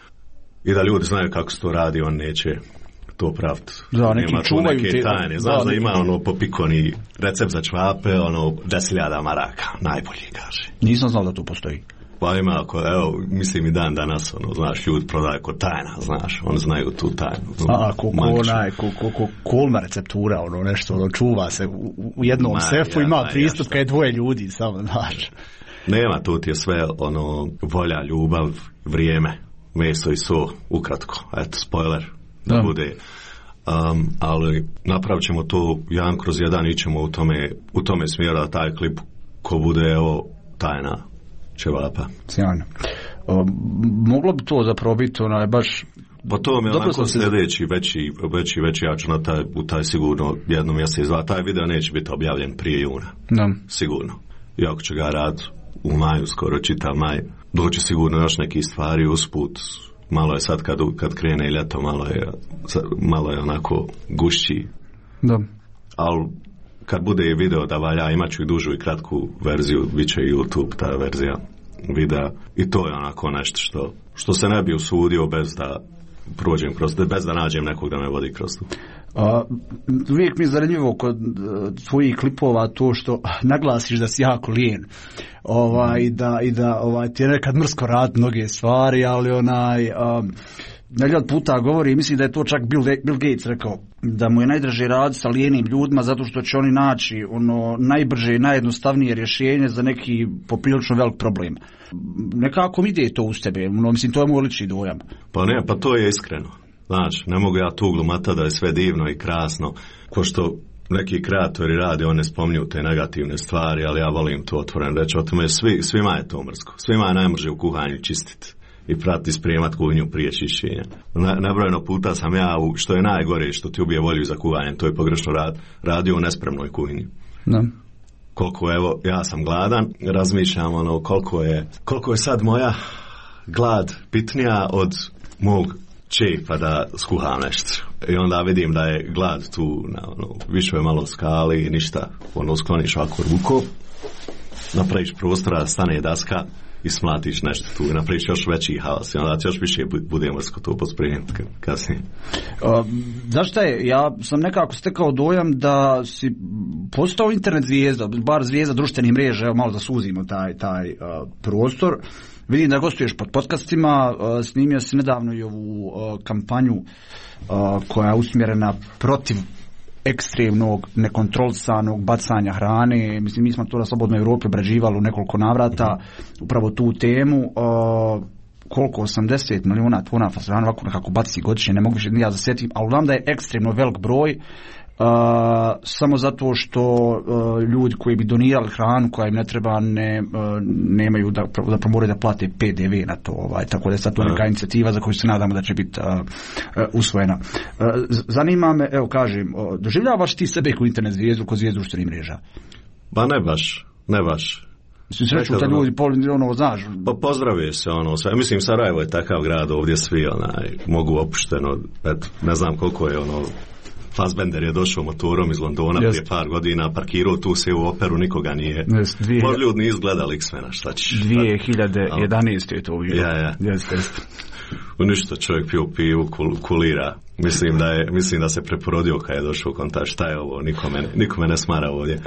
I da ljudi znaju kako se to radi, on neće to praviti. Da, neki nema čuvaju neke te tajne. Znaš da, da ima ono popikoni recept za ćevape, ono deset hiljada maraka, najbolji kaže. Nisam znao da to postoji. Pa ima, ako, evo, mislim i dan danas, ono, znaš, ljudi prodaje ko tajna, znaš, oni znaju tu tajnu. A, ko, ko onaj, ko, ko, ko kolma receptura, ono, nešto, ono, čuva se u, u jednom ma, sefu, ja, ima ma, pristup kad je dvoje ljudi, samo, znaš. Nema, tu ti je sve, ono, volja, ljubav, vrijeme, meso i so, ukratko, eto, spoiler, da, da bude. Um, ali napravit ćemo to jedan kroz jedan, ićemo u tome, u tome smjeru, da taj klip ko bude, evo, tajna ćevapa. Sjajno. Moglo bi to zapravo biti onaj baš... Pa to mi je onako se... sljedeći, veći, veći, veći, ja ću na taj, u taj sigurno jedno mjesec, dva, taj video neće biti objavljen prije juna. Da. Sigurno. Iako će ga rad u maju, skoro čitav maj, doći sigurno još neki stvari usput. Malo je sad kad, kad krene ljeto, malo je, malo je onako gušći. Da. Ali kad bude i video da valja, imat ću i dužu i kratku verziju, bit će i YouTube ta verzija videa, i to je onako nešto što, što se ne bi usudio bez da prođem kroz, bez da nađem nekog da me vodi kroz to. A, uvijek mi je zanimljivo kod uh, tvojih klipova to što naglasiš da si jako lijen, ovaj, i da, i da ovaj, ti je nekad mrsko rad mnoge stvari, ali onaj... Um, neljad puta govori, mislim da je to čak Bill, Bill Gates rekao, da mu je najdraže raditi sa lijenim ljudima zato što će oni naći ono najbrže i najjednostavnije rješenje za neki poprilično velik problem. Nekako mi ide to uz tebe, ono, mislim, to je moj lični dojam. Pa ne, pa to je iskreno. Znači, ne mogu ja tu glumata da je sve divno i krasno, ko što neki kreatori rade, one spominju te negativne stvari, ali ja volim to otvoreno reći, o tome svi, svima je to mrsko, svima je najmrže u kuhanju čistiti i prati sprijemat kuhinju prije čišćenja. Nabrojeno puta sam ja, u, što je najgore, što ti ubije volju za kuhanjem, to je pogrešno rad, radio u nespremnoj kuhinji. No. Koliko, evo, ja sam gladan, razmišljam ono, koliko je, koliko je sad moja glad bitnija od mog čepa da skuham nešto. I onda vidim da je glad tu na ono, višoj malo skali i ništa, ono, skloniš ovako rukom, napraviš prostora, stane daska i smlatiš nešto tu i napraviš još veći haos i onda još više bude mrsko to posprijeti kasnije. Uh, znaš šta je, ja sam nekako stekao dojam da si postao internet zvijezda, bar zvijezda društvenih mreža, evo malo da suzimo taj, taj uh, prostor. Vidim da gostuješ pod podcastima, uh, snimio si nedavno i ovu uh, kampanju uh, koja je usmjerena protiv ekstremnog, nekontrolisanog bacanja hrane. Mislim, mi smo to na Slobodnoj Evropi obrađivali u nekoliko navrata, upravo tu temu. Uh, koliko, osamdeset milijuna tona fazana ovako nekako baci godišnje, ne mogu više ni ja zasjetim, ali znam da je ekstremno velik broj samo zato što uh, ljudi koji bi donirali hranu koja im ne treba ne, uh, nemaju da, da moraju da plate P D V na to, ovaj, tako da je sad to neka inicijativa za koju se nadamo da će biti uh, uh, usvojena. Uh, zanima me, evo kažem, uh, doživljavaš ti sebe kao internet zvijezdu, kao zvijezdu društvenih mreža? Ba ne baš, ne baš. Mislim, sreću da ljudi, ono, znaš. Pa pozdravuje se, ono, sve. Mislim, Sarajevo je takav grad, ovdje svi, onaj, mogu opušteno, et, ne znam koliko je, ono, Fassbender je došao motorom iz Londona Just. prije par godina, parkirao tu se u operu, nikoga nije. Dvije... Možda ljudi nije izgledali X-mena, šta ćeš? dvije hiljade jedanaeste je to vidio. Ja, ja. Jest, jest. U ništa čovjek pio pivu, kul, kulira. Mislim da, je, mislim da se preporodio kad je došao u kontakt, šta je ovo, nikome, nikome ne smara ovdje.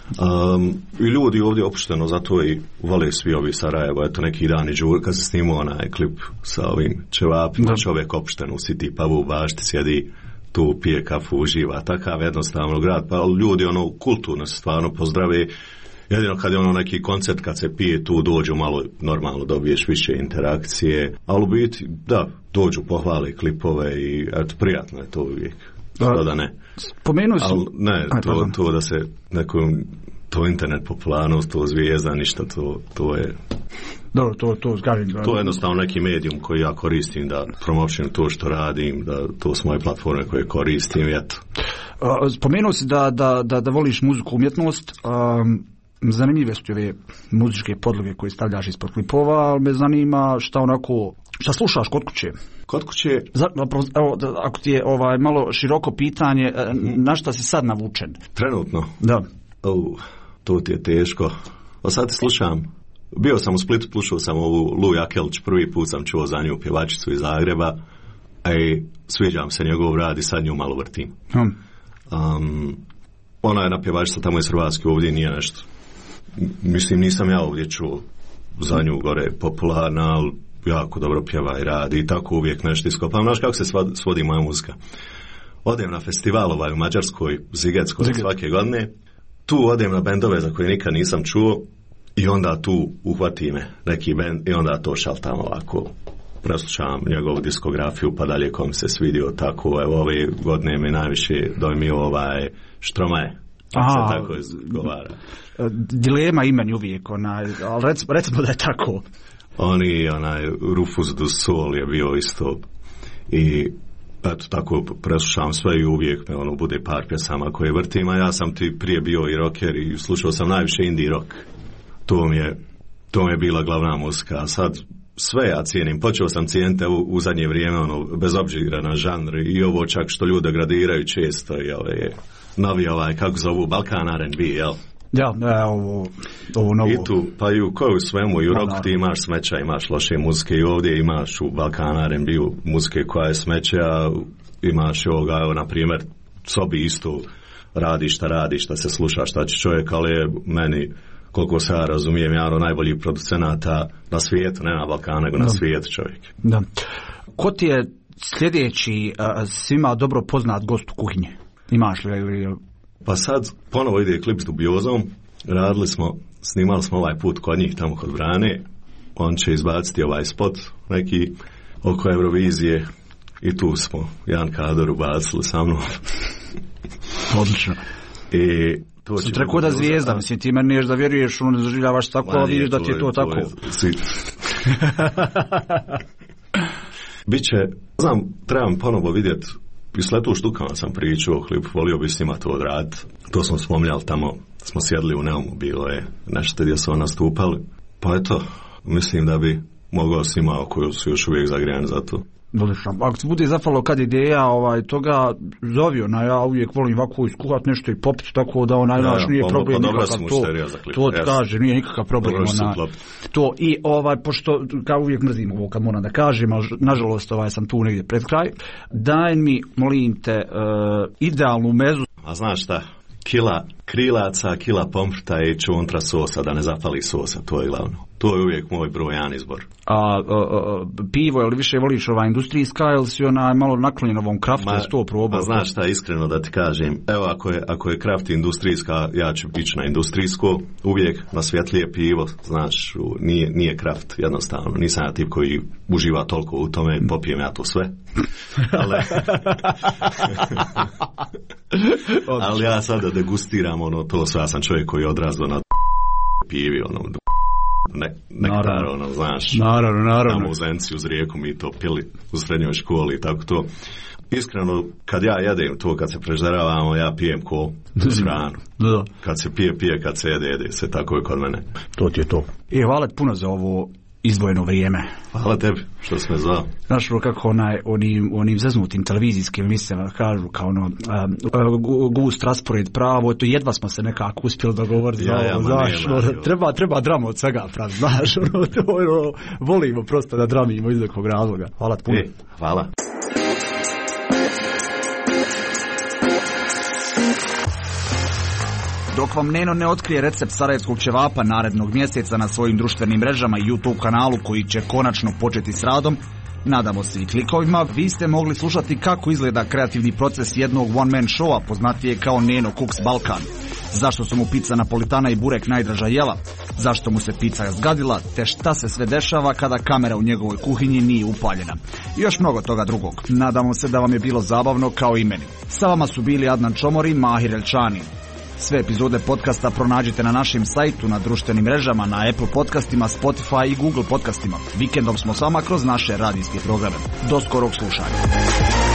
Um, I ljudi ovdje opušteno, zato i vole svi ovi Sarajevo, eto neki dan i džur, kad se snimao onaj klip sa ovim čevapima, čovjek opušteno u City pubu u bašti sjedi, tu pije kafu, uživa, takav jednostavno grad, pa ljudi ono kulturno se stvarno pozdrave. Jedino kad je ono neki koncert, kad se pije tu dođu malo, normalno dobiješ više interakcije, ali u biti da, dođu pohvali klipove i eto, prijatno je to uvijek, što da ne. Spomenuo si... Ali ne, to, to da se nekom, to internet popularnost, to zvijezda, ništa, to, to je... Dobro, to, to, zgažim, to je jednostavno neki medijum koji ja koristim da promovišem to što radim, da to su moje platforme koje koristim, eto. Spomenuo si da, da, da, da voliš muziku, umjetnost, um, zanimljive su ove muzičke podloge koje stavljaš ispod klipova, ali me zanima šta onako, šta slušaš kod kuće? Kod kuće? Evo, ako ti je ovaj, malo široko pitanje, na šta si sad navučen? Trenutno? Da. Oh, to ti je teško. O sad ti slušam. Bio sam u Splitu, slušao sam ovu Lu Jakelić, prvi put sam čuo za nju pjevačicu iz Zagreba, a i sviđam se njegov rad i sad nju malo vrtim. Hmm. Um, ona je na pjevačica tamo iz Hrvatske, ovdje nije nešto. Mislim, nisam ja ovdje čuo za nju gore popularna, ali jako dobro pjeva i radi i tako uvijek nešto iskopam. Znaš kako se svodi moja muzika? Odem na festival ovaj u Mađarskoj, Zigetskoj, Ziget. svake godine. Tu odem na bendove za koje nikad nisam čuo i onda tu uhvati me neki bend i onda to šaltam ovako. Preslušavam njegovu diskografiju pa dalje kom se svidio tako. Evo ove godine me najviše dojmio ovaj Štromaje. Aha, se tako izgovara. Dilema imeni uvijek, onaj, ali recimo, recimo da je tako. Oni, onaj, Rufus du Sol je bio isto i eto tako preslušavam sve i uvijek me ono bude par pjesama koje vrtim, a ja sam ti prije bio i rocker i slušao sam najviše indie rock. To mi je, to mi je bila glavna muzika, a sad sve ja cijenim, počeo sam cijeniti u, u zadnje vrijeme, ono, bez obzira na žanr i ovo čak što ljude gradiraju često i ove, novi ovaj, kako zovu, Balkan R and B, jel? Ja, ne, ovo, ovo novo. I tu, pa i u koju svemu, i u roku ti imaš smeća, imaš loše muzike i ovdje imaš u Balkan R and B muzike koja je smeća, imaš ovoga, evo, na primjer, sobi isto radi šta radi, šta se sluša, šta će čovjek, ali je meni, koliko se ja razumijem, jedan od najboljih producenata na svijetu, ne na Balkanu, nego na da. svijetu čovjek. Da. Ko ti je sljedeći a, svima dobro poznat gost u kuhinji? Imaš li? Pa sad ponovo ide klip s Dubiozom, radili smo, snimali smo ovaj put kod njih tamo kod Brane, on će izbaciti ovaj spot neki oko Eurovizije i tu smo jedan kadar ubacili sa mnom. Odlično. I to će tako da zvijezda, mislim, ti meni neš da vjeruješ, ono ne zaživljavaš tako, a vidiš da ti je to, to tako. Je, si... Biće, znam, trebam ponovo vidjeti, i s letu štukama sam pričao o klipu, volio bi s njima to odraditi. To smo spominjali tamo, smo sjedli u Neumu, bilo je nešto gdje su nastupali. Pa eto, mislim da bi mogao s njima koji su još uvijek zagrijani za to. Odlično. Ako ti bude zapalo kad ideja ovaj, toga, zovio na, ja uvijek volim ovako iskuhat nešto i popiti, tako da onaj naš nije problem pa nikakav to. To ti kaže, nije nikakav problem. Ona, to i ovaj, pošto kao uvijek mrzim ovo kad moram da kažem, ali nažalost ovaj, sam tu negdje pred kraj, daj mi, molim te, uh, idealnu mezu. A znaš šta? Kila krilaca, kila pomfrta i čuntra sosa, da ne zapali sosa, to je glavno. To je uvijek moj broj jedan izbor. A, a, a pivo, ili više voliš ova industrijska, ili si ona malo naklonjen ovom kraftu, ili to probao? Ma znaš šta, iskreno da ti kažem, evo ako je, ako je kraft industrijska, ja ću ići na industrijsko, uvijek na svjetlije pivo, znaš, nije, nije kraft, jednostavno, nisam ja tip koji uživa toliko u tome, popijem ja to sve. Ale... Ali ja sada degustiram ono, to sve, ja sam čovjek koji je odrastao na pivi, ono, ne, nektar, ono, znaš. Naravno, naravno. Na muzenci uz rijeku mi to pili u srednjoj školi i tako to. Iskreno, kad ja jedem to, kad se prežderavamo, ja pijem ko uz hranu. Da. Kad se pije, pije, kad se jede, jede. Sve tako je kod mene. To ti je to. I hvala puno za ovo izdvojeno vrijeme. Hvala tebi što si me zvao. Znaš kako onaj, onim, onim zaznutim televizijskim emisijama kažu kao ono uh, gust raspored pravo, to jedva smo se nekako uspjeli dogovoriti. Ja, ja, znaš, nema, ono, treba, treba drama od svega pravi, znaš, ono, to, ono, volimo prosto da dramimo iz nekog razloga. Hvala puno. E, hvala. Dok vam Neno ne otkrije recept sarajevskog ćevapa narednog mjeseca na svojim društvenim mrežama i YouTube kanalu koji će konačno početi s radom, nadamo se i klikovima, vi ste mogli slušati kako izgleda kreativni proces jednog one-man showa poznatije kao Neno Cooks Balkan. Zašto su mu pizza napolitana i burek najdraža jela, zašto mu se pizza zgadila, te šta se sve dešava kada kamera u njegovoj kuhinji nije upaljena. I još mnogo toga drugog. Nadamo se da vam je bilo zabavno kao i meni. Sa vama su bili Adnan Čomor i Mahir Elčani. Sve epizode podcasta pronađite na našem sajtu, na društvenim mrežama, na Apple podcastima, Spotify i Google podcastima. Vikendom smo s vama kroz naše radijske programe. Do skorog slušanja.